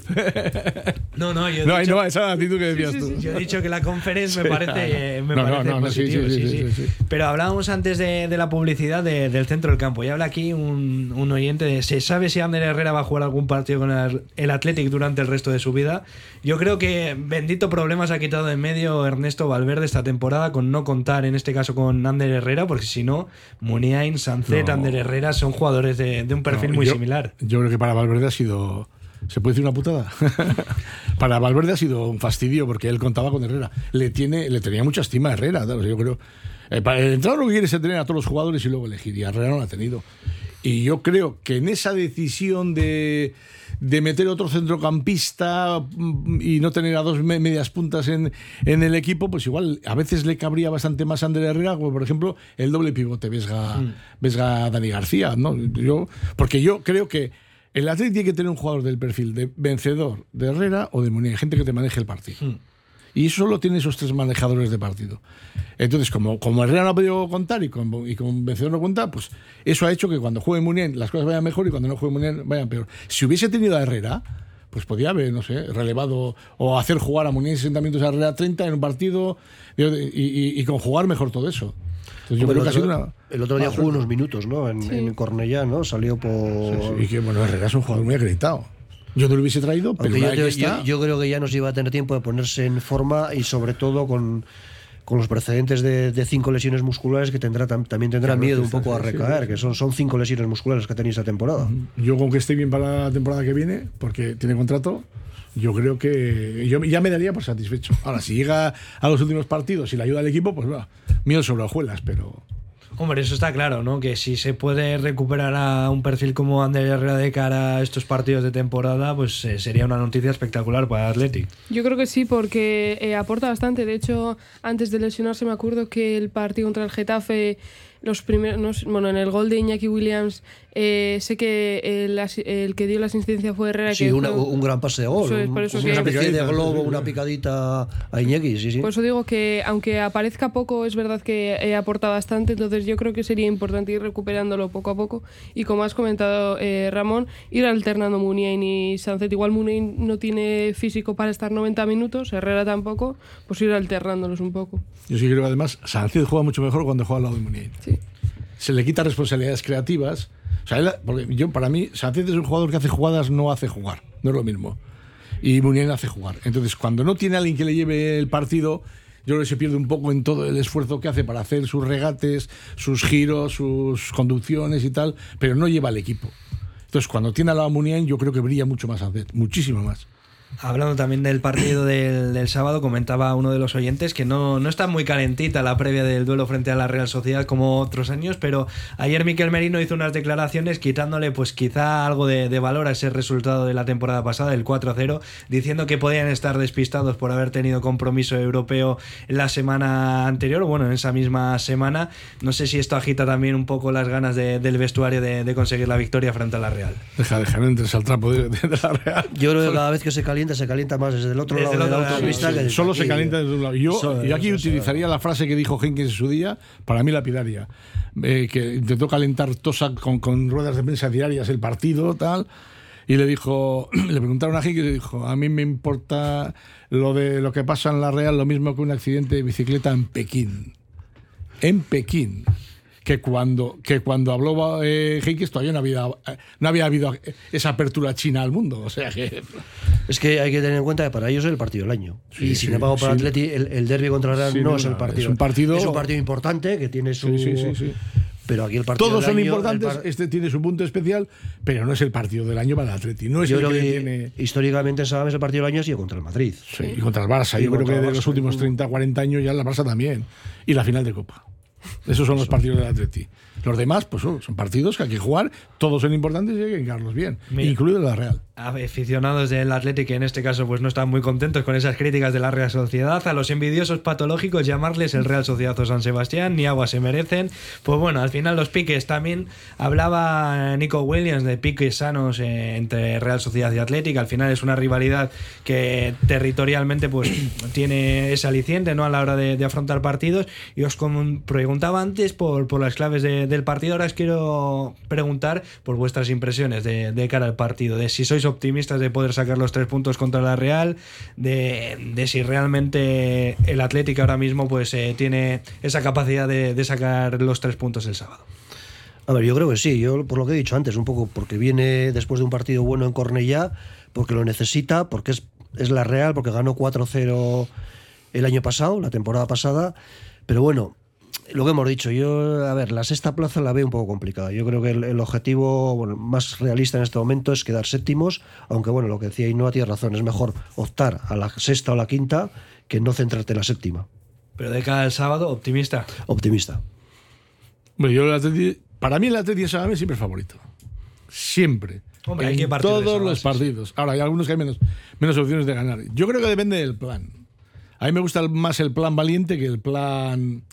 No, no, yo he no, dicho, no, esa es la actitud que decías sí, sí, tú. sí. Yo he dicho que la conferencia me parece, eh, me no, parece no, no, positivo. Sí, sí, sí, sí, sí. sí, sí. Pero hablábamos antes de, de la publicidad de, del centro del campo. Y habla aquí un, un oyente de: ¿se sabe si Ander Herrera va a jugar algún partido con el, el Athletic durante el resto de su vida? Yo creo que bendito problema se ha quitado de en medio Ernesto Valverde esta temporada con no contar en este caso con Ander Herrera, porque si no, Muniain, Sancet, no. Ander Herrera son jugadores de, de un perfil no, muy yo, similar. Yo creo que para Valverde ha sido... ¿Se puede decir una putada? Para Valverde ha sido un fastidio porque él contaba con Herrera. Le tiene, le tenía mucha estima a Herrera. ¿Sabes? Yo creo. Eh, para el entrenador lo que quiere es tener a todos los jugadores y luego elegir. Y Herrera no lo ha tenido. Y yo creo que en esa decisión de, de meter otro centrocampista y no tener a dos medias puntas en, en el equipo, pues igual a veces le cabría bastante más a Ander Herrera, como por ejemplo el doble pivote Vesga, mm. Vesga Dani García, ¿no? Yo, porque yo creo que el Atlético tiene que tener un jugador del perfil de vencedor de Herrera o de Muniain, gente que te maneje el partido. Mm. Y solo tiene esos tres manejadores de partido. Entonces, como, como Herrera no ha podido contar y con, y con vencedor no cuenta, pues eso ha hecho que cuando juegue Muniain las cosas vayan mejor y cuando no juegue Muniain vayan peor. Si hubiese tenido a Herrera, pues podía haber, no sé, relevado o hacer jugar a Muniain sesenta minutos a Herrera treinta en un partido y, y, y conjugar mejor todo eso. Entonces yo creo que ha sido una... El otro día jugó unos minutos, ¿no? En, sí. en Cornellá, ¿no? Salió por... Sí, sí. Y que, bueno, Herrera es un jugador muy acreditado. Yo no lo hubiese traído, pero yo, yo, yo, yo creo que ya nos iba a tener tiempo de ponerse en forma y sobre todo con... con los precedentes de, de cinco lesiones musculares que tendrá también tendrá claro, miedo un poco a recaer, que son, son cinco lesiones musculares que tenéis esta temporada. Yo con que esté bien para la temporada que viene, porque tiene contrato, yo creo que yo ya me daría por satisfecho. Ahora, si llega a los últimos partidos y le ayuda al equipo, pues va, miedo sobre hojuelas, pero... Hombre, eso está claro, ¿no? Que si se puede recuperar a un perfil como Ander Herrera de cara a estos partidos de temporada, pues eh, sería una noticia espectacular para Athletic. Yo creo que sí, porque eh, aporta bastante. De hecho, antes de lesionarse me acuerdo que el partido contra el Getafe, los primeros, no sé, bueno, en el gol de Iñaki Williams, eh, sé que el, el que dio la asistencia fue Herrera. Sí, que una, fue, un gran pase de gol. Eso es, por eso una que, especie de globo, una picadita a Iñaki, sí, sí. Por eso digo que, aunque aparezca poco, es verdad que eh, aporta bastante. Entonces yo creo que sería importante ir recuperándolo poco a poco. Y como has comentado, eh, Ramón, ir alternando Muniain y Sancet. Igual Muniain no tiene físico para estar noventa minutos, Herrera tampoco, pues ir alternándolos un poco. Yo sí creo que además Sancet juega mucho mejor cuando juega al lado de Muniain. Sí. Se le quita responsabilidades creativas. O sea, él, porque yo, para mí, Sancet es un jugador que hace jugadas, no hace jugar. No es lo mismo. Y Muniain hace jugar. Entonces, cuando no tiene a alguien que le lleve el partido, yo creo que se pierde un poco en todo el esfuerzo que hace para hacer sus regates, sus giros, sus conducciones y tal, pero no lleva al equipo. Entonces, cuando tiene al lado a Muniain, yo creo que brilla mucho más Sancet, muchísimo más. Hablando también del partido del, del sábado, comentaba uno de los oyentes que no, no está muy calentita la previa del duelo frente a la Real Sociedad como otros años, pero ayer Miquel Merino hizo unas declaraciones quitándole pues quizá algo de, de valor a ese resultado de la temporada pasada, el cuatro a cero, diciendo que podían estar despistados por haber tenido compromiso europeo la semana anterior, o bueno, en esa misma semana. No sé si esto agita también un poco las ganas de, del vestuario de, de conseguir la victoria frente a la Real. Deja, deja, no entres al trapo de, de la Real. Yo creo que cada vez que se calienta se calienta más desde el otro desde lado el otro de la autopista. Sí, sí. Solo se calienta desde un lado. Yo, Solo, y aquí eso, utilizaría eso. La frase que dijo Henkes en su día, para mí lapidaria, eh, que intentó calentar Tosa con, con ruedas de prensa diarias el partido, tal, y le dijo, le preguntaron a Henkes y le dijo, a mí me importa lo de lo que pasa en la Real, lo mismo que un accidente de bicicleta en Pekín. En Pekín. Que cuando, que cuando habló eh, Henkes todavía no había, no había habido esa apertura china al mundo. O sea que... Es que hay que tener en cuenta que para ellos es el partido del año. Sí, y sin sí, embargo, para sí. Atleti, el, el derbi contra Real sí, no, no es el partido. Es un partido, es un partido importante que tiene su. Sí, sí, sí, sí. Pero aquí el partido Todos del son año, importantes, par... este tiene su punto especial, pero no es el partido del año para el Atleti. No es Yo el creo que, que tiene... históricamente sabes el partido del año ha sido contra el Madrid. Sí, y contra el Barça. Y Yo creo que de Barça, los últimos treinta, cuarenta años ya el Barça también. Y la final de Copa. Esos son los partidos del Atleti. Los demás, pues son, son partidos que hay que jugar, todos son importantes y hay que encararlos bien, Mira, incluido la Real. Aficionados del Athletic que en este caso pues no están muy contentos con esas críticas de la Real Sociedad, a los envidiosos patológicos llamarles el Real Sociedad o San Sebastián, ni agua se merecen. Pues bueno, al final los piques también, hablaba Nico Williams de piques sanos eh, entre Real Sociedad y Athletic. Al final es una rivalidad que territorialmente pues tiene ese aliciente, ¿no?, a la hora de, de afrontar partidos. Y os con, preguntaba antes por, por las claves de, del partido, ahora os quiero preguntar por vuestras impresiones de, de cara al partido, de si sois optimistas de poder sacar los tres puntos contra la Real, de, de si realmente el Athletic ahora mismo pues eh, tiene esa capacidad de, de sacar los tres puntos el sábado. A ver, yo creo que sí, yo por lo que he dicho antes, un poco porque viene después de un partido bueno en Cornellá, porque lo necesita, porque es, es la Real, porque ganó cuatro cero el año pasado, la temporada pasada, pero bueno, lo que hemos dicho, yo, a ver, la sexta plaza la veo un poco complicada. Yo creo que el, el objetivo bueno, más realista en este momento es quedar séptimos, aunque bueno, lo que decía Ainhoa tiene razón, es mejor optar a la sexta o la quinta que no centrarte en la séptima. Pero de cada sábado, optimista. Optimista. Bueno, yo el Atleti, para mí el Atleti es siempre favorito. Siempre. Hombre, en hay que partir todos de esa los base, partidos. sí. Ahora, hay algunos que hay menos, menos opciones de ganar. Yo creo que depende del plan. A mí me gusta más el plan valiente que el plan...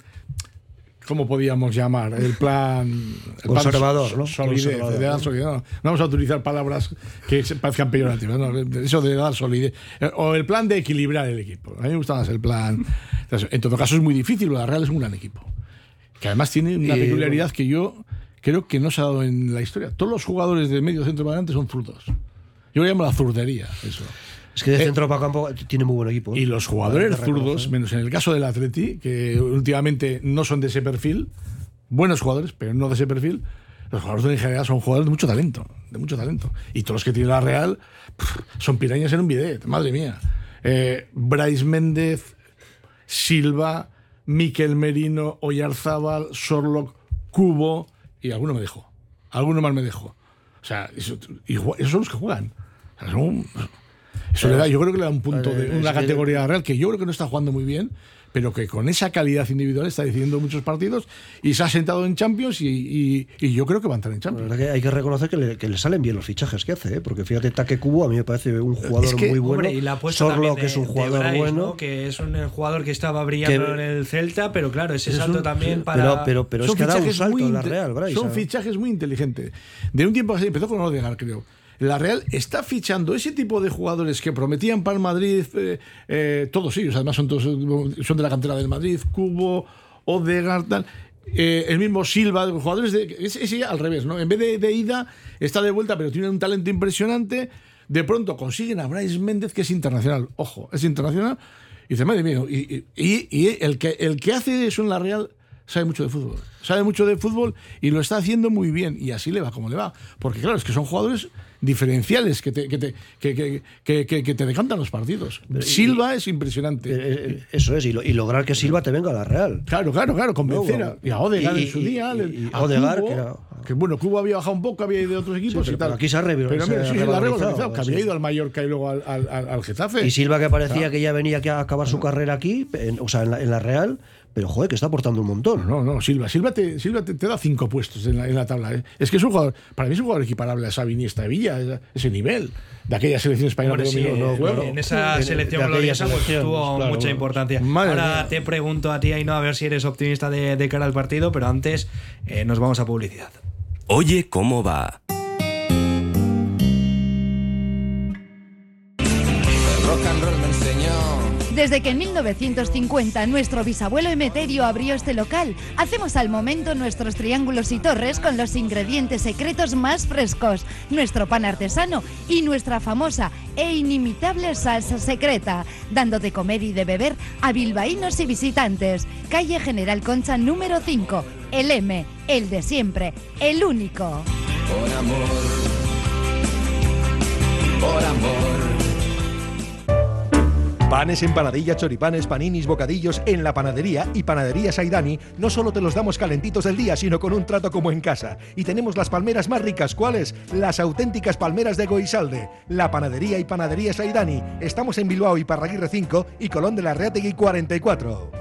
¿Cómo podíamos llamar? El plan... El conservador, plan, ¿no? Solidez, Conservador, de dar ¿no? solidez. No, no vamos a utilizar palabras que parezcan peyorativas. No, eso de dar solidez. O el plan de equilibrar el equipo. A mí me gusta más el plan... En todo caso es muy difícil, la Real es un gran equipo. Que además tiene una y, peculiaridad bueno, que yo creo que no se ha dado en la historia. Todos los jugadores de medio centro para adelante son frutos. Yo lo llamo la zurdería, eso. Es que de Eh, centro para campo tiene muy buen equipo. ¿eh? Y los jugadores Hay que reconocer. zurdos, menos en el caso del Atleti, que últimamente no son de ese perfil, buenos jugadores, pero no de ese perfil, los jugadores en general son jugadores de mucho talento, de mucho talento. Y todos los que tiene la Real pff, son pirañas en un bidet, madre mía. Eh, Brais Méndez, Silva, Mikel Merino, Oyarzábal, Sorlock, Cubo, y alguno me dejó. Alguno más me dejó. O sea, eso, y ju- esos son los que juegan. O sea, son- eso le da, yo creo que le da un punto de una categoría real que yo creo que no está jugando muy bien, pero que con esa calidad individual está decidiendo muchos partidos y se ha sentado en Champions y, y, y yo creo que va a entrar en La Champions. verdad que hay que reconocer que le, que le salen bien los fichajes que hace, ¿eh? Porque fíjate, Taque Cubo a mí me parece un jugador Es que, muy bueno. Hombre, y la apuesta también Sorlo, de, que es un de jugador Brais, bueno. ¿no? Que es un jugador que estaba brillando Que- en el Celta, pero claro, ese Es salto un- también sí, para... pero- pero- pero es Son que ha dado un fichajes salto muy en la inte- Real, Brais. Son ¿sabes? fichajes muy inteligentes. De un tiempo que empezó con Odegaard, creo. La Real está fichando ese tipo de jugadores que prometían para el Madrid, eh, eh, todos ellos, además son, todos, son de la cantera del Madrid, Cubo, Odegaard, tal. Eh, el mismo Silva, jugadores de. Ese es ya al revés, ¿no? En vez de, de ida, está de vuelta, pero tiene un talento impresionante. De pronto consiguen a Brais Méndez, que es internacional. Ojo, es internacional. Y dice, madre mía, y, y, y el, que, el que hace eso en la Real sabe mucho de fútbol. Sabe mucho de fútbol y lo está haciendo muy bien. Y así le va como le va. Porque, claro, es que son jugadores diferenciales que te, que te, que, que, que, que- que te decantan los partidos. Silva es impresionante. Eh, eh, Eso es, y, lo- y lograr que Silva te venga a la Real. Claro, claro, claro, convencer Luego, a, y a Odegaard y- en su y- día. y- le- y a Odegaard, Cubo, que era- que bueno, Cuba había bajado un poco, había ido de otros equipos Sí, y pero- tal. pero aquí se ha revi- Pero se mira, ha sí, sí, la ha revalorizado, revalorizado, que sí. había ido al Mallorca y luego al, al, al, al Getafe. Y Silva, que parecía que ya venía aquí a acabar su carrera aquí, en- o sea, en la, en la Real, pero joder, que está aportando un montón. No, no, Silva. Silva te, Silva te, te da cinco puestos en la, en la tabla. ¿eh? Es que es un jugador, para mí es un jugador equiparable a Xavi Iniesta de Villa, ese- ese nivel, de aquella selección española Hombre, que sí, dominó el en- juego. en esa De- selección de aquella gloriosa pues, selección, tuvo claro, mucha bueno. importancia. Madre Ahora mía. te pregunto a ti, Ainhoa, a ver si eres optimista de, de cara al partido, pero antes eh, nos vamos a publicidad. Oye, ¿cómo va? Rock and roll me enseñó. Desde que en mil novecientos cincuenta nuestro bisabuelo Emeterio abrió este local, hacemos al momento nuestros triángulos y torres con los ingredientes secretos más frescos, nuestro pan artesano y nuestra famosa e inimitable salsa secreta, dando de comer y de beber a bilbaínos y visitantes. Calle General Concha número cinco, el M, el de siempre, el único. Por amor. Por amor. Panes, empanadillas, choripanes, paninis, bocadillos en la panadería y panadería Saidani. No solo te los damos calentitos del día, sino con un trato como en casa. Y tenemos las palmeras más ricas. ¿Cuáles? Las auténticas palmeras de Goisalde. La panadería y panadería Saidani. Estamos en Bilbao y Parraguirre cinco y Colón de la Reategui cuarenta y cuatro.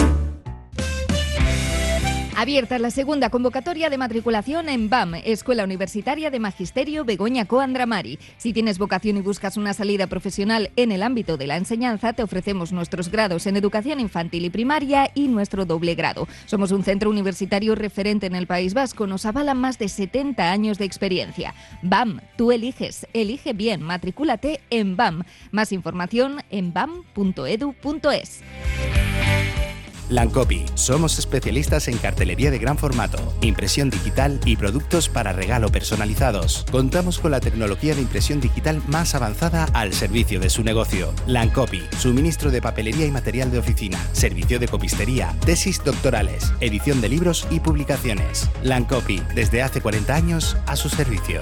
Abierta la segunda convocatoria de matriculación en B A M, Escuela Universitaria de Magisterio Begoña Coandramari. Si tienes vocación y buscas una salida profesional en el ámbito de la enseñanza, te ofrecemos nuestros grados en educación infantil y primaria y nuestro doble grado. Somos un centro universitario referente en el País Vasco, nos avalan más de setenta años de experiencia. B A M, tú eliges, elige bien, matricúlate en B A M. Más información en bam punto edu punto es. Lancopy. Somos especialistas en cartelería de gran formato, impresión digital y productos para regalo personalizados. Contamos con la tecnología de impresión digital más avanzada al servicio de su negocio. Lancopy. Suministro de papelería y material de oficina, servicio de copistería, tesis doctorales, edición de libros y publicaciones. Lancopy. Desde hace cuarenta años a su servicio.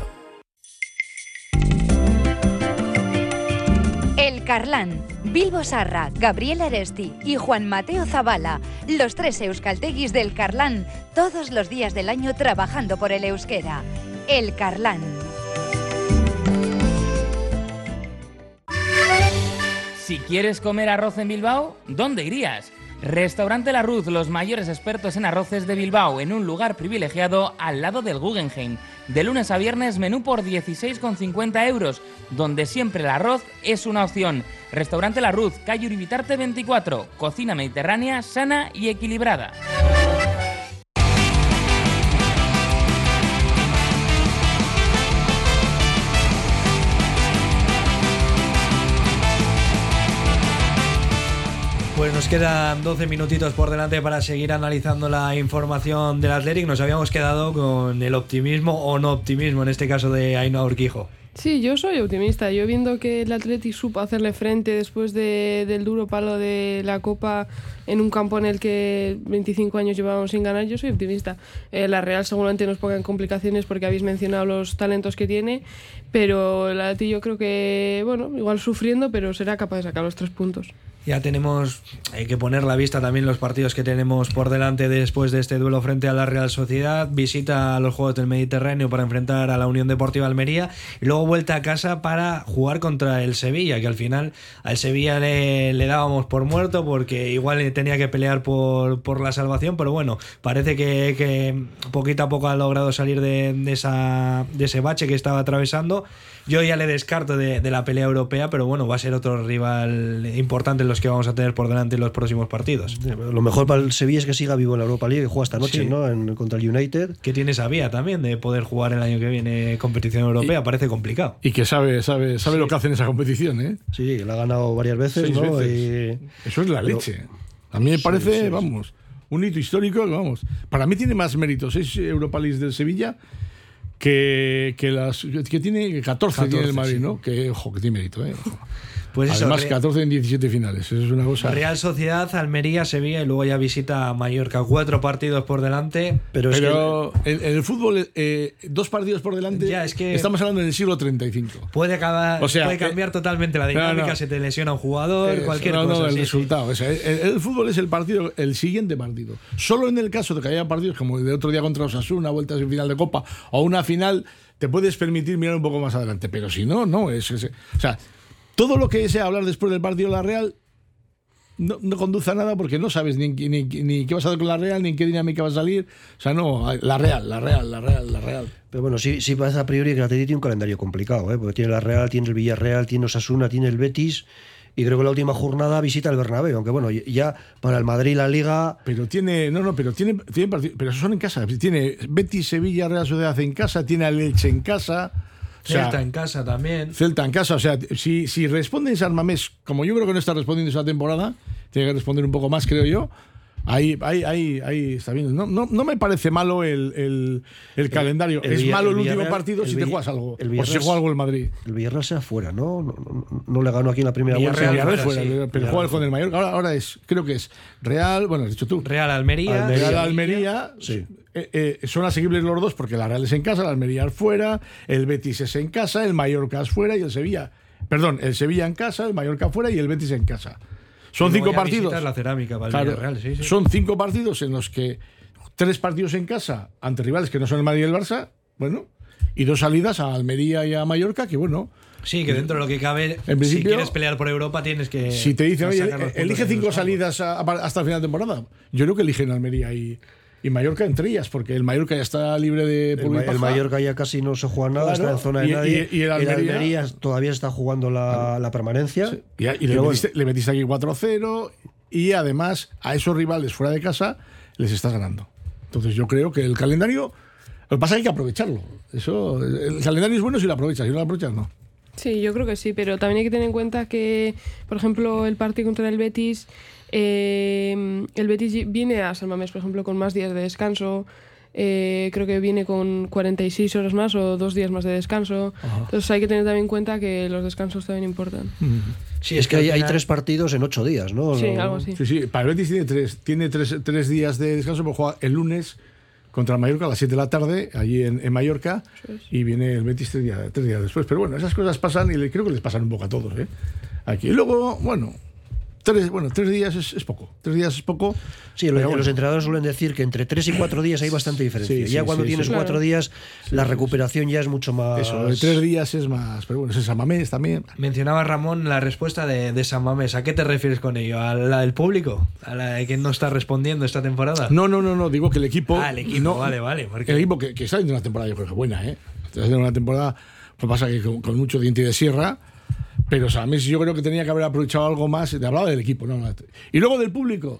El Carlán, Bilbo Sarra, Gabriel Aresti y Juan Mateo Zavala, los tres euskalteguis del Carlán, todos los días del año trabajando por el euskera. El Carlán. Si quieres comer arroz en Bilbao, ¿dónde irías? Restaurante La Ruz, los mayores expertos en arroces de Bilbao, en un lugar privilegiado al lado del Guggenheim. De lunes a viernes, menú por dieciséis con cincuenta euros, donde siempre el arroz es una opción. Restaurante La Ruz, calle Uribitarte veinticuatro, cocina mediterránea, sana y equilibrada. Pues nos quedan doce minutitos por delante para seguir analizando la información del Athletic. Nos habíamos quedado con el optimismo o no optimismo, en este caso de Ainhoa Urquijo. Sí, yo soy optimista. Yo viendo que el Athletic supo hacerle frente después de, del duro palo de la Copa en un campo en el que veinticinco años llevábamos sin ganar, yo soy optimista. Eh, la Real seguramente nos ponga en complicaciones porque habéis mencionado los talentos que tiene, pero el Athletic yo creo que, bueno, igual sufriendo, pero será capaz de sacar los tres puntos. Ya tenemos, hay que poner la vista también los partidos que tenemos por delante después de este duelo frente a la Real Sociedad, visita a los Juegos del Mediterráneo para enfrentar a la Unión Deportiva Almería y luego vuelta a casa para jugar contra el Sevilla, que al final al Sevilla le, le dábamos por muerto porque igual tenía que pelear por, por la salvación, pero bueno, parece que, que poquito a poco ha logrado salir de, de, esa, de ese bache que estaba atravesando. Yo ya le descarto de, de la pelea europea, pero bueno, va a ser otro rival importante en los que vamos a tener por delante en los próximos partidos. Lo mejor para el Sevilla es que siga vivo en la Europa League, que juega esta noche, sí, ¿no? En, contra el United. Que tiene esa vía también de poder jugar el año que viene competición europea, y, parece complicado. Y que sabe sabe sabe sí. lo que hace en esa competición, ¿eh? Sí, la ha ganado varias veces, Seis ¿no? Veces. Y... Eso es la pero... leche. A mí me parece, sí, sí, vamos, sí. un hito histórico, vamos. Para mí tiene más méritos seis Europa League del Sevilla que, que las que tiene catorce, catorce tiene el Madrid, sí. ¿no? Que, ojo, que tiene mérito, ¿eh? Ojo. Pues eso, además, catorce en diecisiete finales. Eso es una cosa. Real Sociedad, Almería, Sevilla y luego ya visita a Mallorca. Cuatro partidos por delante. Pero, pero es que en, en el fútbol, eh, dos partidos por delante. Ya, es que estamos hablando del siglo treinta y cinco. Puede, acabar, o sea, puede cambiar eh, totalmente la dinámica. No, no. Se te lesiona un jugador, eh, cualquier no, cosa. No, el sí, resultado. Sí. O sea, el, el fútbol es el partido, el siguiente partido. Solo en el caso de que haya partidos como el de otro día contra Osasuna, vuelta a final de Copa o una final, te puedes permitir mirar un poco más adelante. Pero si no, no. Es, es, o sea. Todo lo que sea hablar después del partido de la Real no, no conduce a nada porque no sabes ni, ni, ni qué vas a hacer con la Real, ni en qué dinámica va a salir. O sea, no, la Real, la Real, la Real, la Real. Pero bueno, sí, sí pasa a priori que la Athletic tiene un calendario complicado, ¿eh? Porque tiene la Real, tiene el Villarreal, tiene Osasuna, tiene el Betis. Y creo que la última jornada visita el Bernabéu, aunque bueno, ya para el Madrid la Liga. Pero tiene, no, no, pero tiene, tiene partidos, pero esos son en casa. Tiene Betis, Sevilla, Real Sociedad en casa, tiene al Elche en casa. O sea, Celta en casa también. Celta en casa, o sea, si, si responde San Mamés, como yo creo que no está respondiendo esa temporada, tiene que responder un poco más, creo yo. Ahí, ahí, ahí, ahí está bien. No, no, no me parece malo el, el, el, el calendario. El, el es Villar, malo el, el último partido el si te juegas algo. El o si juega algo el Madrid. El Villarreal se afuera, ¿no? No, no, no le ganó aquí en la primera vuelta. Villarreal, Villarreal fuera, sí. Pero Villarreal juega con el Mallorca. Ahora, ahora es, creo que es Real, bueno, has dicho tú. Real Almería. Almería Real Almería. Sí. Eh, eh, son asequibles los dos porque la Real es en casa, la Almería es fuera, el Betis es en casa, el Mallorca es fuera y el Sevilla. Perdón, el Sevilla en casa, el Mallorca fuera y el Betis en casa. Son cinco partidos. La cerámica para claro, el Real, sí, sí. Son cinco partidos en los que tres partidos en casa ante rivales que no son el Madrid y el Barça, bueno, y dos salidas a Almería y a Mallorca, que bueno. Sí, que dentro de lo que cabe, en si quieres pelear por Europa tienes que. Si te dicen, oye, elige cinco salidas a, hasta el final de temporada, yo creo que eligen Almería y. Y Mallorca entre ellas, porque el Mallorca ya está libre de el, Ma el Mallorca ya casi no se juega nada, claro, está en zona de y, nadie. Y, y el, Almería, el Almería todavía está jugando la, claro. la permanencia. Sí. Y, y le, metiste, le metiste aquí cuatro cero y además a esos rivales fuera de casa les estás ganando. Entonces yo creo que el calendario, lo que pasa es que hay que aprovecharlo. Eso, el calendario es bueno si lo aprovechas, si no lo aprovechas no. Sí, yo creo que sí, pero también hay que tener en cuenta que, por ejemplo, el partido contra el Betis, eh, el Betis viene a San Mamés, por ejemplo, con más días de descanso. Eh, creo que viene con cuarenta y seis horas más o dos días más de descanso. Ajá. Entonces hay que tener también en cuenta que los descansos también importan. Mm. Sí, es que hay, hay tres partidos en ocho días, ¿no? Sí, no, algo así. Sí, sí. Para el Betis tiene tres, tiene tres, tres días de descanso, porque juega el lunes contra el Mallorca a las siete de la tarde, allí en, en Mallorca, sí, sí. Y viene el Betis tres días, tres días después. Pero bueno, esas cosas pasan y creo que les pasan un poco a todos, ¿eh? Aquí. Y luego, bueno, tres, bueno, tres días es, es poco. Tres días es poco. Sí, los, bueno. los entrenadores suelen decir que entre tres y cuatro días hay bastante diferencia. Sí, ya sí, cuando sí, tienes sí, cuatro claro. días, la recuperación ya es mucho más. Eso, de tres días es más. Pero bueno, es San Mamés también. Mencionaba Ramón la respuesta de, de San Mamés. ¿A qué te refieres con ello? ¿A la del público? ¿A la de que no está respondiendo esta temporada? No, no, no, no. Digo que el equipo. Ah, el equipo, no, vale, vale. Porque... El equipo que, que está haciendo una temporada, yo creo que buena, ¿eh? Está haciendo una temporada, pues pasa que con, con mucho diente de sierra. Pero San Mamés yo creo que tenía que haber aprovechado algo más. Te hablaba del equipo, ¿no? Y luego del público.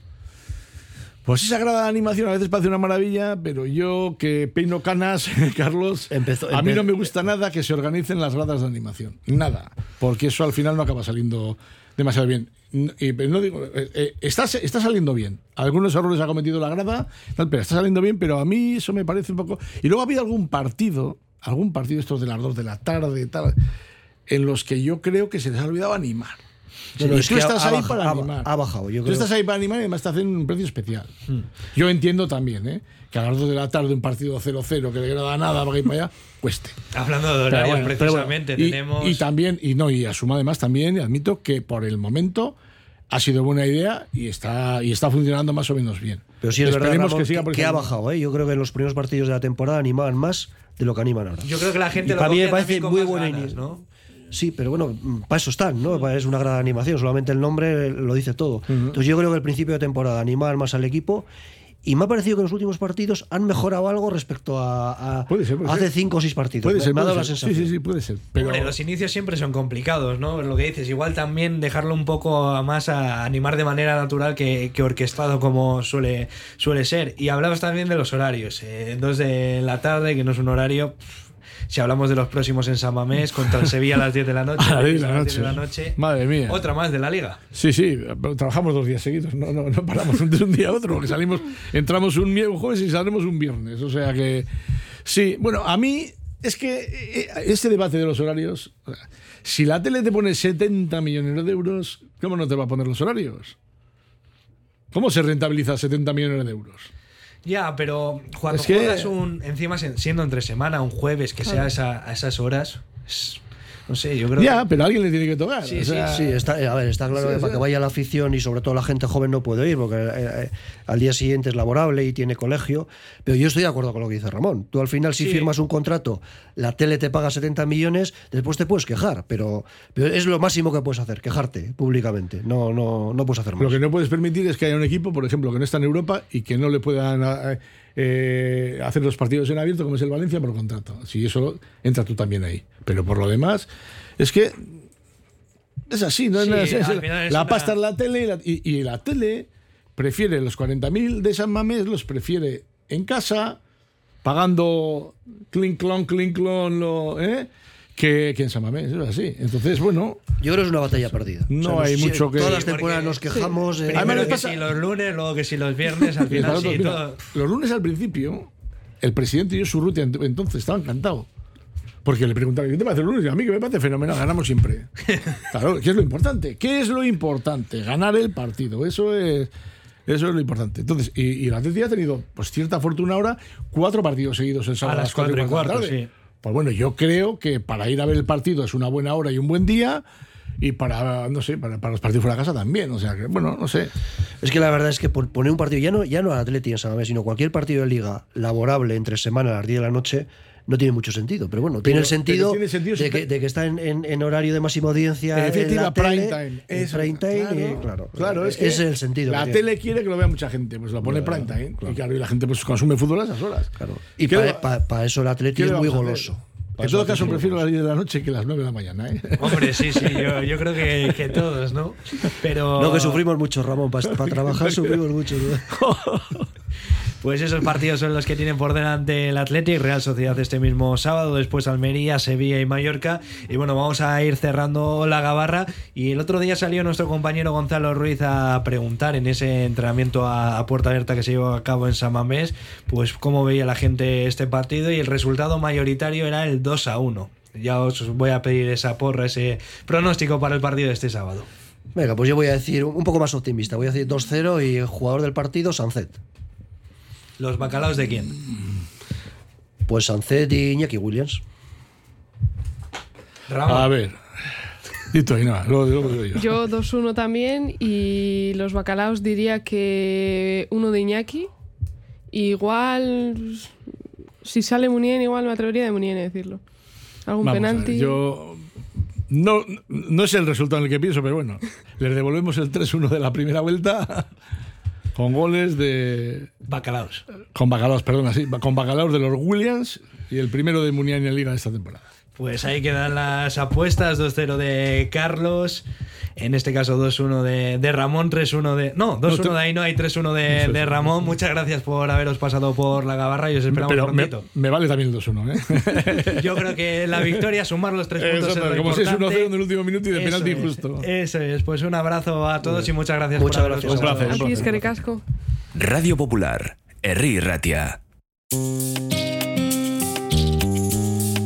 Pues esa grada animación a veces parece una maravilla, pero yo que peino canas, Carlos, empezó, a mí no me gusta nada que se organicen las gradas de animación. Nada. Porque eso al final no acaba saliendo demasiado bien. Y no digo, eh, eh, está, está saliendo bien. Algunos errores ha cometido la grada, tal, pero está saliendo bien, pero a mí eso me parece un poco. Y luego ha habido algún partido. algún partido estos de las dos de la tarde, tal, en los que yo creo que se les ha olvidado animar. No, no, y es tú que estás ha, ahí ha, para ha, animar. Ha bajado, yo tú creo. estás ahí para animar y además te hacen un precio especial. Hmm. Yo entiendo también, ¿eh? que a las dos de la tarde un partido cero cero que no da nada para ir para allá, cueste. Hablando de horarios, Pero bueno, precisamente, pero bueno. Y, tenemos... y también, y no, y asumo además también, y admito que por el momento ha sido buena idea y está, y está funcionando más o menos bien. Pero sí es verdad, Esperemos Ramón, que siga que, porque que ha bajado. ¿eh? Yo creo que en los primeros partidos de la temporada animaban más de lo que animan ahora. Yo creo que la gente y lo para mí me cogía parece también con muy más buena ganas, inicio, ¿no? Sí, pero bueno, para eso están, ¿no? Es una gran animación, solamente el nombre lo dice todo. Uh-huh. Entonces yo creo que el principio de temporada animar más al equipo. Y me ha parecido que en los últimos partidos han mejorado algo respecto a, a puede ser, puede hace ser. cinco o seis partidos. Puede me, ser, me ha dado puede la ser. sensación. Sí, sí, sí, puede ser. Pero Hombre, los inicios siempre son complicados, ¿no? Lo que dices, igual también dejarlo un poco a más a animar de manera natural que, que orquestado como suele, suele ser. Y hablabas también de los horarios. Eh, dos de la tarde, que no es un horario... Si hablamos de los próximos en San Mamés, contra el Sevilla a las diez de la noche. A las diez de la noche. de la noche. Madre mía. Otra más de la Liga. Sí, sí, trabajamos dos días seguidos, no, no, no paramos de un día a otro, porque salimos, entramos un, un jueves y salimos un viernes. O sea que, sí, bueno, a mí es que este debate de los horarios, si la tele te pone setenta millones de euros, ¿cómo no te va a poner los horarios? ¿Cómo se rentabiliza setenta millones de euros? Ya, pero cuando es que... juegas un, encima siendo entre semana, un jueves, que sea esa, a esas horas, es, no sé, yo creo Ya, que... pero a alguien le tiene que tocar. Sí, o sea... sí, está, a ver, está claro Sí, que sí. para que vaya la afición y sobre todo la gente joven no puede ir porque eh, eh, al día siguiente es laborable y tiene colegio. Pero yo estoy de acuerdo con lo que dice Ramón. Tú al final si Sí. firmas un contrato, la tele te paga setenta millones, después te puedes quejar, pero, pero es lo máximo que puedes hacer, quejarte públicamente. No, no, no puedes hacer más. Lo que no puedes permitir es que haya un equipo, por ejemplo, que no está en Europa y que no le puedan eh, eh, hacer los partidos en abierto, como es el Valencia, por contrato. Si eso entra tú también ahí. Pero por lo demás, es que es así, ¿no? Sí, Es- es- al final es la una- pasta es la tele y la, y, y la tele prefiere los cuarenta mil de San Mamés, los prefiere en casa, pagando clink clon, clink clon, lo, ¿eh? que, que en San Mamés, es así. Entonces, bueno, Yo creo que es una batalla perdida. no O sea, hay si- mucho que... Todas las Sí, temporadas porque- nos quejamos. eh, Primero les que pasa- si los lunes, luego que si los viernes, al Y final para sí, otros, mira, todo... los lunes al principio, el presidente Josu Urrutia ent- entonces estaba encantado. Porque le preguntaba, ¿qué te parece el lunes? Y a mí que me parece fenomenal, ganamos siempre. Claro, ¿qué es lo importante? ¿Qué es lo importante? Ganar el partido. Eso es, eso es lo importante. Entonces, y, y el Atlético ha tenido pues cierta fortuna ahora, cuatro partidos seguidos el sábado A las cuatro y de la cuarto, tarde. sí. Pues bueno, yo creo que para ir a ver el partido es una buena hora y un buen día. Y para, no sé, para, para los partidos fuera de casa también. O sea que, bueno, no sé. Es que la verdad es que por poner un partido, ya no, ya no al Atleti en San Mamés, sino cualquier partido de liga laborable entre semana a las diez de la noche, no tiene mucho sentido. Pero bueno, tiene el sentido, pero tiene sentido de, si- que, de que está en, en- en horario de máxima audiencia. En En definitiva, la prime tele, time. en Eso, prime time, claro, y, claro, claro, es que ese es el sentido. La que tele tiene. quiere que lo vea mucha gente, pues lo pone Claro, prime time. claro. Y claro, y la gente pues consume fútbol a esas horas. Claro. Y ¿Qué le para va- eso el Atleti ¿qué es le muy vamos a goloso. hacer? Pa' En eso todo el Atleti caso, es muy prefiero goloso. las diez de la noche que las nueve de la mañana. ¿eh? Hombre, sí, sí, yo, yo creo que, que todos, ¿no? Pero... No, que sufrimos mucho, Ramón. Para, para trabajar sufrimos mucho. ¿no? Pues esos partidos son los que tienen por delante el Athletic, Real Sociedad este mismo sábado, después Almería, Sevilla y Mallorca. Y bueno, vamos a ir cerrando la gabarra. Y el otro día salió nuestro compañero Gonzalo Ruiz a preguntar en ese entrenamiento a, a puerta abierta que se llevó a cabo en San Mamés, pues cómo veía la gente este partido, y el resultado mayoritario era el dos a uno. Ya os voy a pedir esa porra, ese pronóstico para el partido de este sábado. Venga, pues yo voy a decir un poco más optimista. Voy a decir dos cero y el jugador del partido, Sancet. ¿Los bacalaos de quién? Pues Sancet y Iñaki Williams. Ramón. A ver. Dito ahí, nada, luego, luego digo yo. Yo dos uno también, y los bacalaos diría que uno de Iñaki. Igual, si sale Munien, igual me atrevería de Munien a decirlo. Algún Vamos a ver, penalti. yo no, no es el resultado en el que pienso, pero bueno, les devolvemos el tres uno de la primera vuelta con goles de... Bacalaos. Con bacalaos, perdón, sí, con bacalaos de los Williams y el primero de Muniain en Liga de esta temporada. Pues ahí quedan las apuestas, dos cero de Carlos, en este caso dos uno de, de Ramón, tres uno de... No, dos uno de Ainhoa y tres uno de, de Ramón. Muchas gracias por haberos pasado por la gabarra y os esperamos Pero me, prontito. me vale también el dos uno, ¿eh? Yo creo que la victoria, sumar los tres puntos Eso, es lo como si es uno importante. cero en el último minuto y de Eso penalti es, injusto. Eso es, pues un abrazo a todos y muchas gracias Muchas por haberos gracias. pasado. Un placer, un Aquí es que recasco. Radio Popular, Herri Ratia.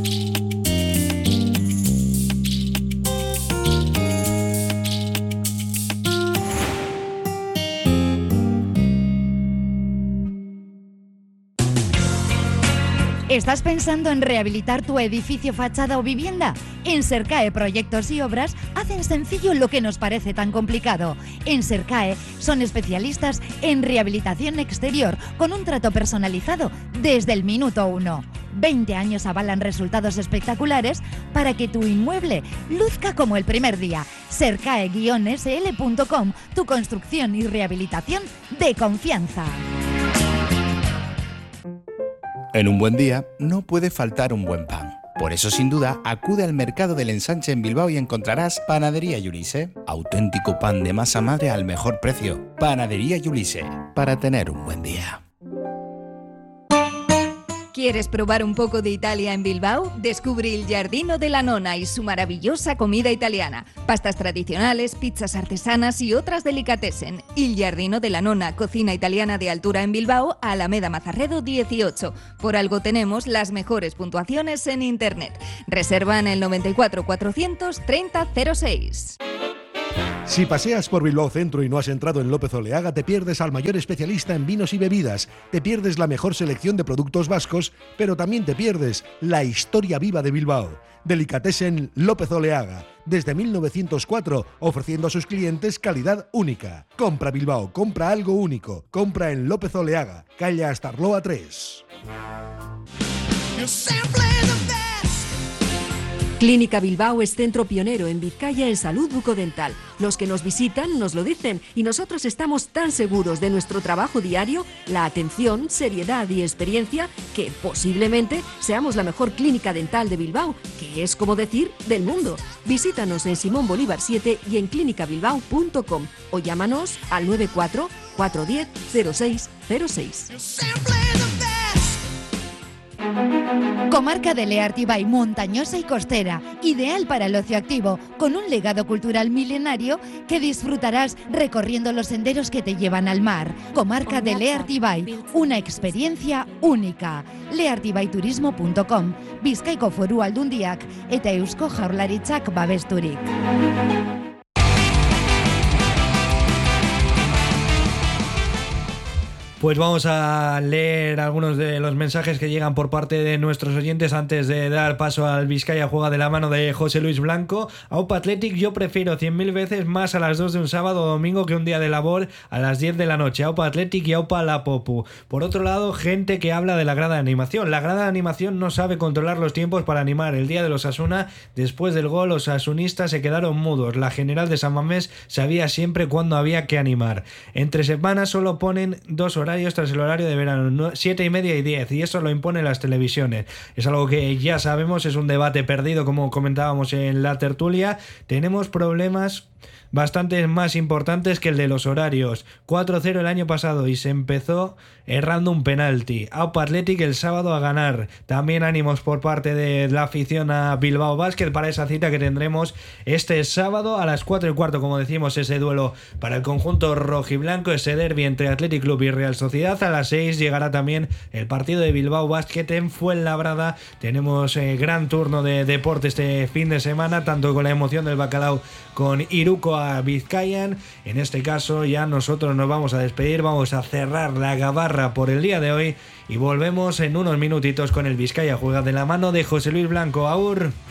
¿Estás pensando en rehabilitar tu edificio, fachada o vivienda? En Sercae Proyectos y Obras hacen sencillo lo que nos parece tan complicado. En Sercae son especialistas en rehabilitación exterior con un trato personalizado desde el minuto uno. veinte años avalan resultados espectaculares para que tu inmueble luzca como el primer día. Sercae guion S L punto com, tu construcción y rehabilitación de confianza. En un buen día no puede faltar un buen pan. Por eso, sin duda, acude al Mercado del Ensanche en Bilbao y encontrarás Panadería Yulise. Auténtico pan de masa madre al mejor precio. Panadería Yulise, para tener un buen día. ¿Quieres probar un poco de Italia en Bilbao? Descubre il Giardino della Nonna y su maravillosa comida italiana. Pastas tradicionales, pizzas artesanas y otras delicatessen. Il Giardino della Nonna, cocina italiana de altura en Bilbao, Alameda Mazarredo dieciocho. Por algo tenemos las mejores puntuaciones en internet. Reserva en el noventa y cuatro cuatrocientos treinta cero seis. Si paseas por Bilbao Centro y no has entrado en López Oleaga, te pierdes al mayor especialista en vinos y bebidas, te pierdes la mejor selección de productos vascos, pero también te pierdes la historia viva de Bilbao. Delicatessen López Oleaga, desde mil novecientos cuatro, ofreciendo a sus clientes calidad única. Compra Bilbao, compra algo único, compra en López Oleaga, calle Astarloa tres. Clínica Bilbao es centro pionero en Vizcaya en salud bucodental. Los que nos visitan nos lo dicen y nosotros estamos tan seguros de nuestro trabajo diario, la atención, seriedad y experiencia, que posiblemente seamos la mejor clínica dental de Bilbao, que es como decir del mundo. Visítanos en Simón Bolívar siete y en clínica bilbao punto com o llámanos al nueve cuatro cuatro uno cero cero seis cero seis. Comarca de Leartibay, montañosa y costera, ideal para el ocio activo, con un legado cultural milenario que disfrutarás recorriendo los senderos que te llevan al mar. Comarca de Leartibay, una experiencia única. leartibayturismo punto com, Bizkaiko Foru Aldundiak eta Eusko Jaurlaritzak babesturik. Pues vamos a leer algunos de los mensajes que llegan por parte de nuestros oyentes antes de dar paso al Vizcaya Juega de la mano de José Luis Blanco. Aupa Athletic, yo prefiero cien mil veces más a las dos de un sábado o domingo que un día de labor a las diez de la noche. Aupa Athletic y Aupa La Popu. Por otro lado, gente que habla de la grada de animación. La grada de animación no sabe controlar los tiempos para animar. El día de los Osasuna, después del gol, los asunistas se quedaron mudos. La general de San Mamés sabía siempre cuándo había que animar. Entre semanas solo ponen dos horarios tras el horario de verano, siete y media y diez, y eso lo imponen las televisiones. Es algo que ya sabemos, es un debate perdido, como comentábamos en la tertulia. Tenemos problemas bastante más importantes que el de los horarios. cuatro cero el año pasado y se empezó errando un penalti. Aupa Athletic el sábado a ganar. También ánimos por parte de la afición a Bilbao Basket para esa cita que tendremos este sábado a las cuatro y cuarto, como decimos, ese duelo para el conjunto rojiblanco, ese derbi entre Athletic Club y Real Sociedad. A las seis llegará también el partido de Bilbao Basket en Fuenlabrada. Tenemos eh, gran turno de deporte este fin de semana, tanto con la emoción del bacalao con Iruko a Vizcayan. En este caso ya nosotros nos vamos a despedir, vamos a cerrar la gabarra por el día de hoy y volvemos en unos minutitos con el Vizcaya Juega de la mano de José Luis Blanco. Aur.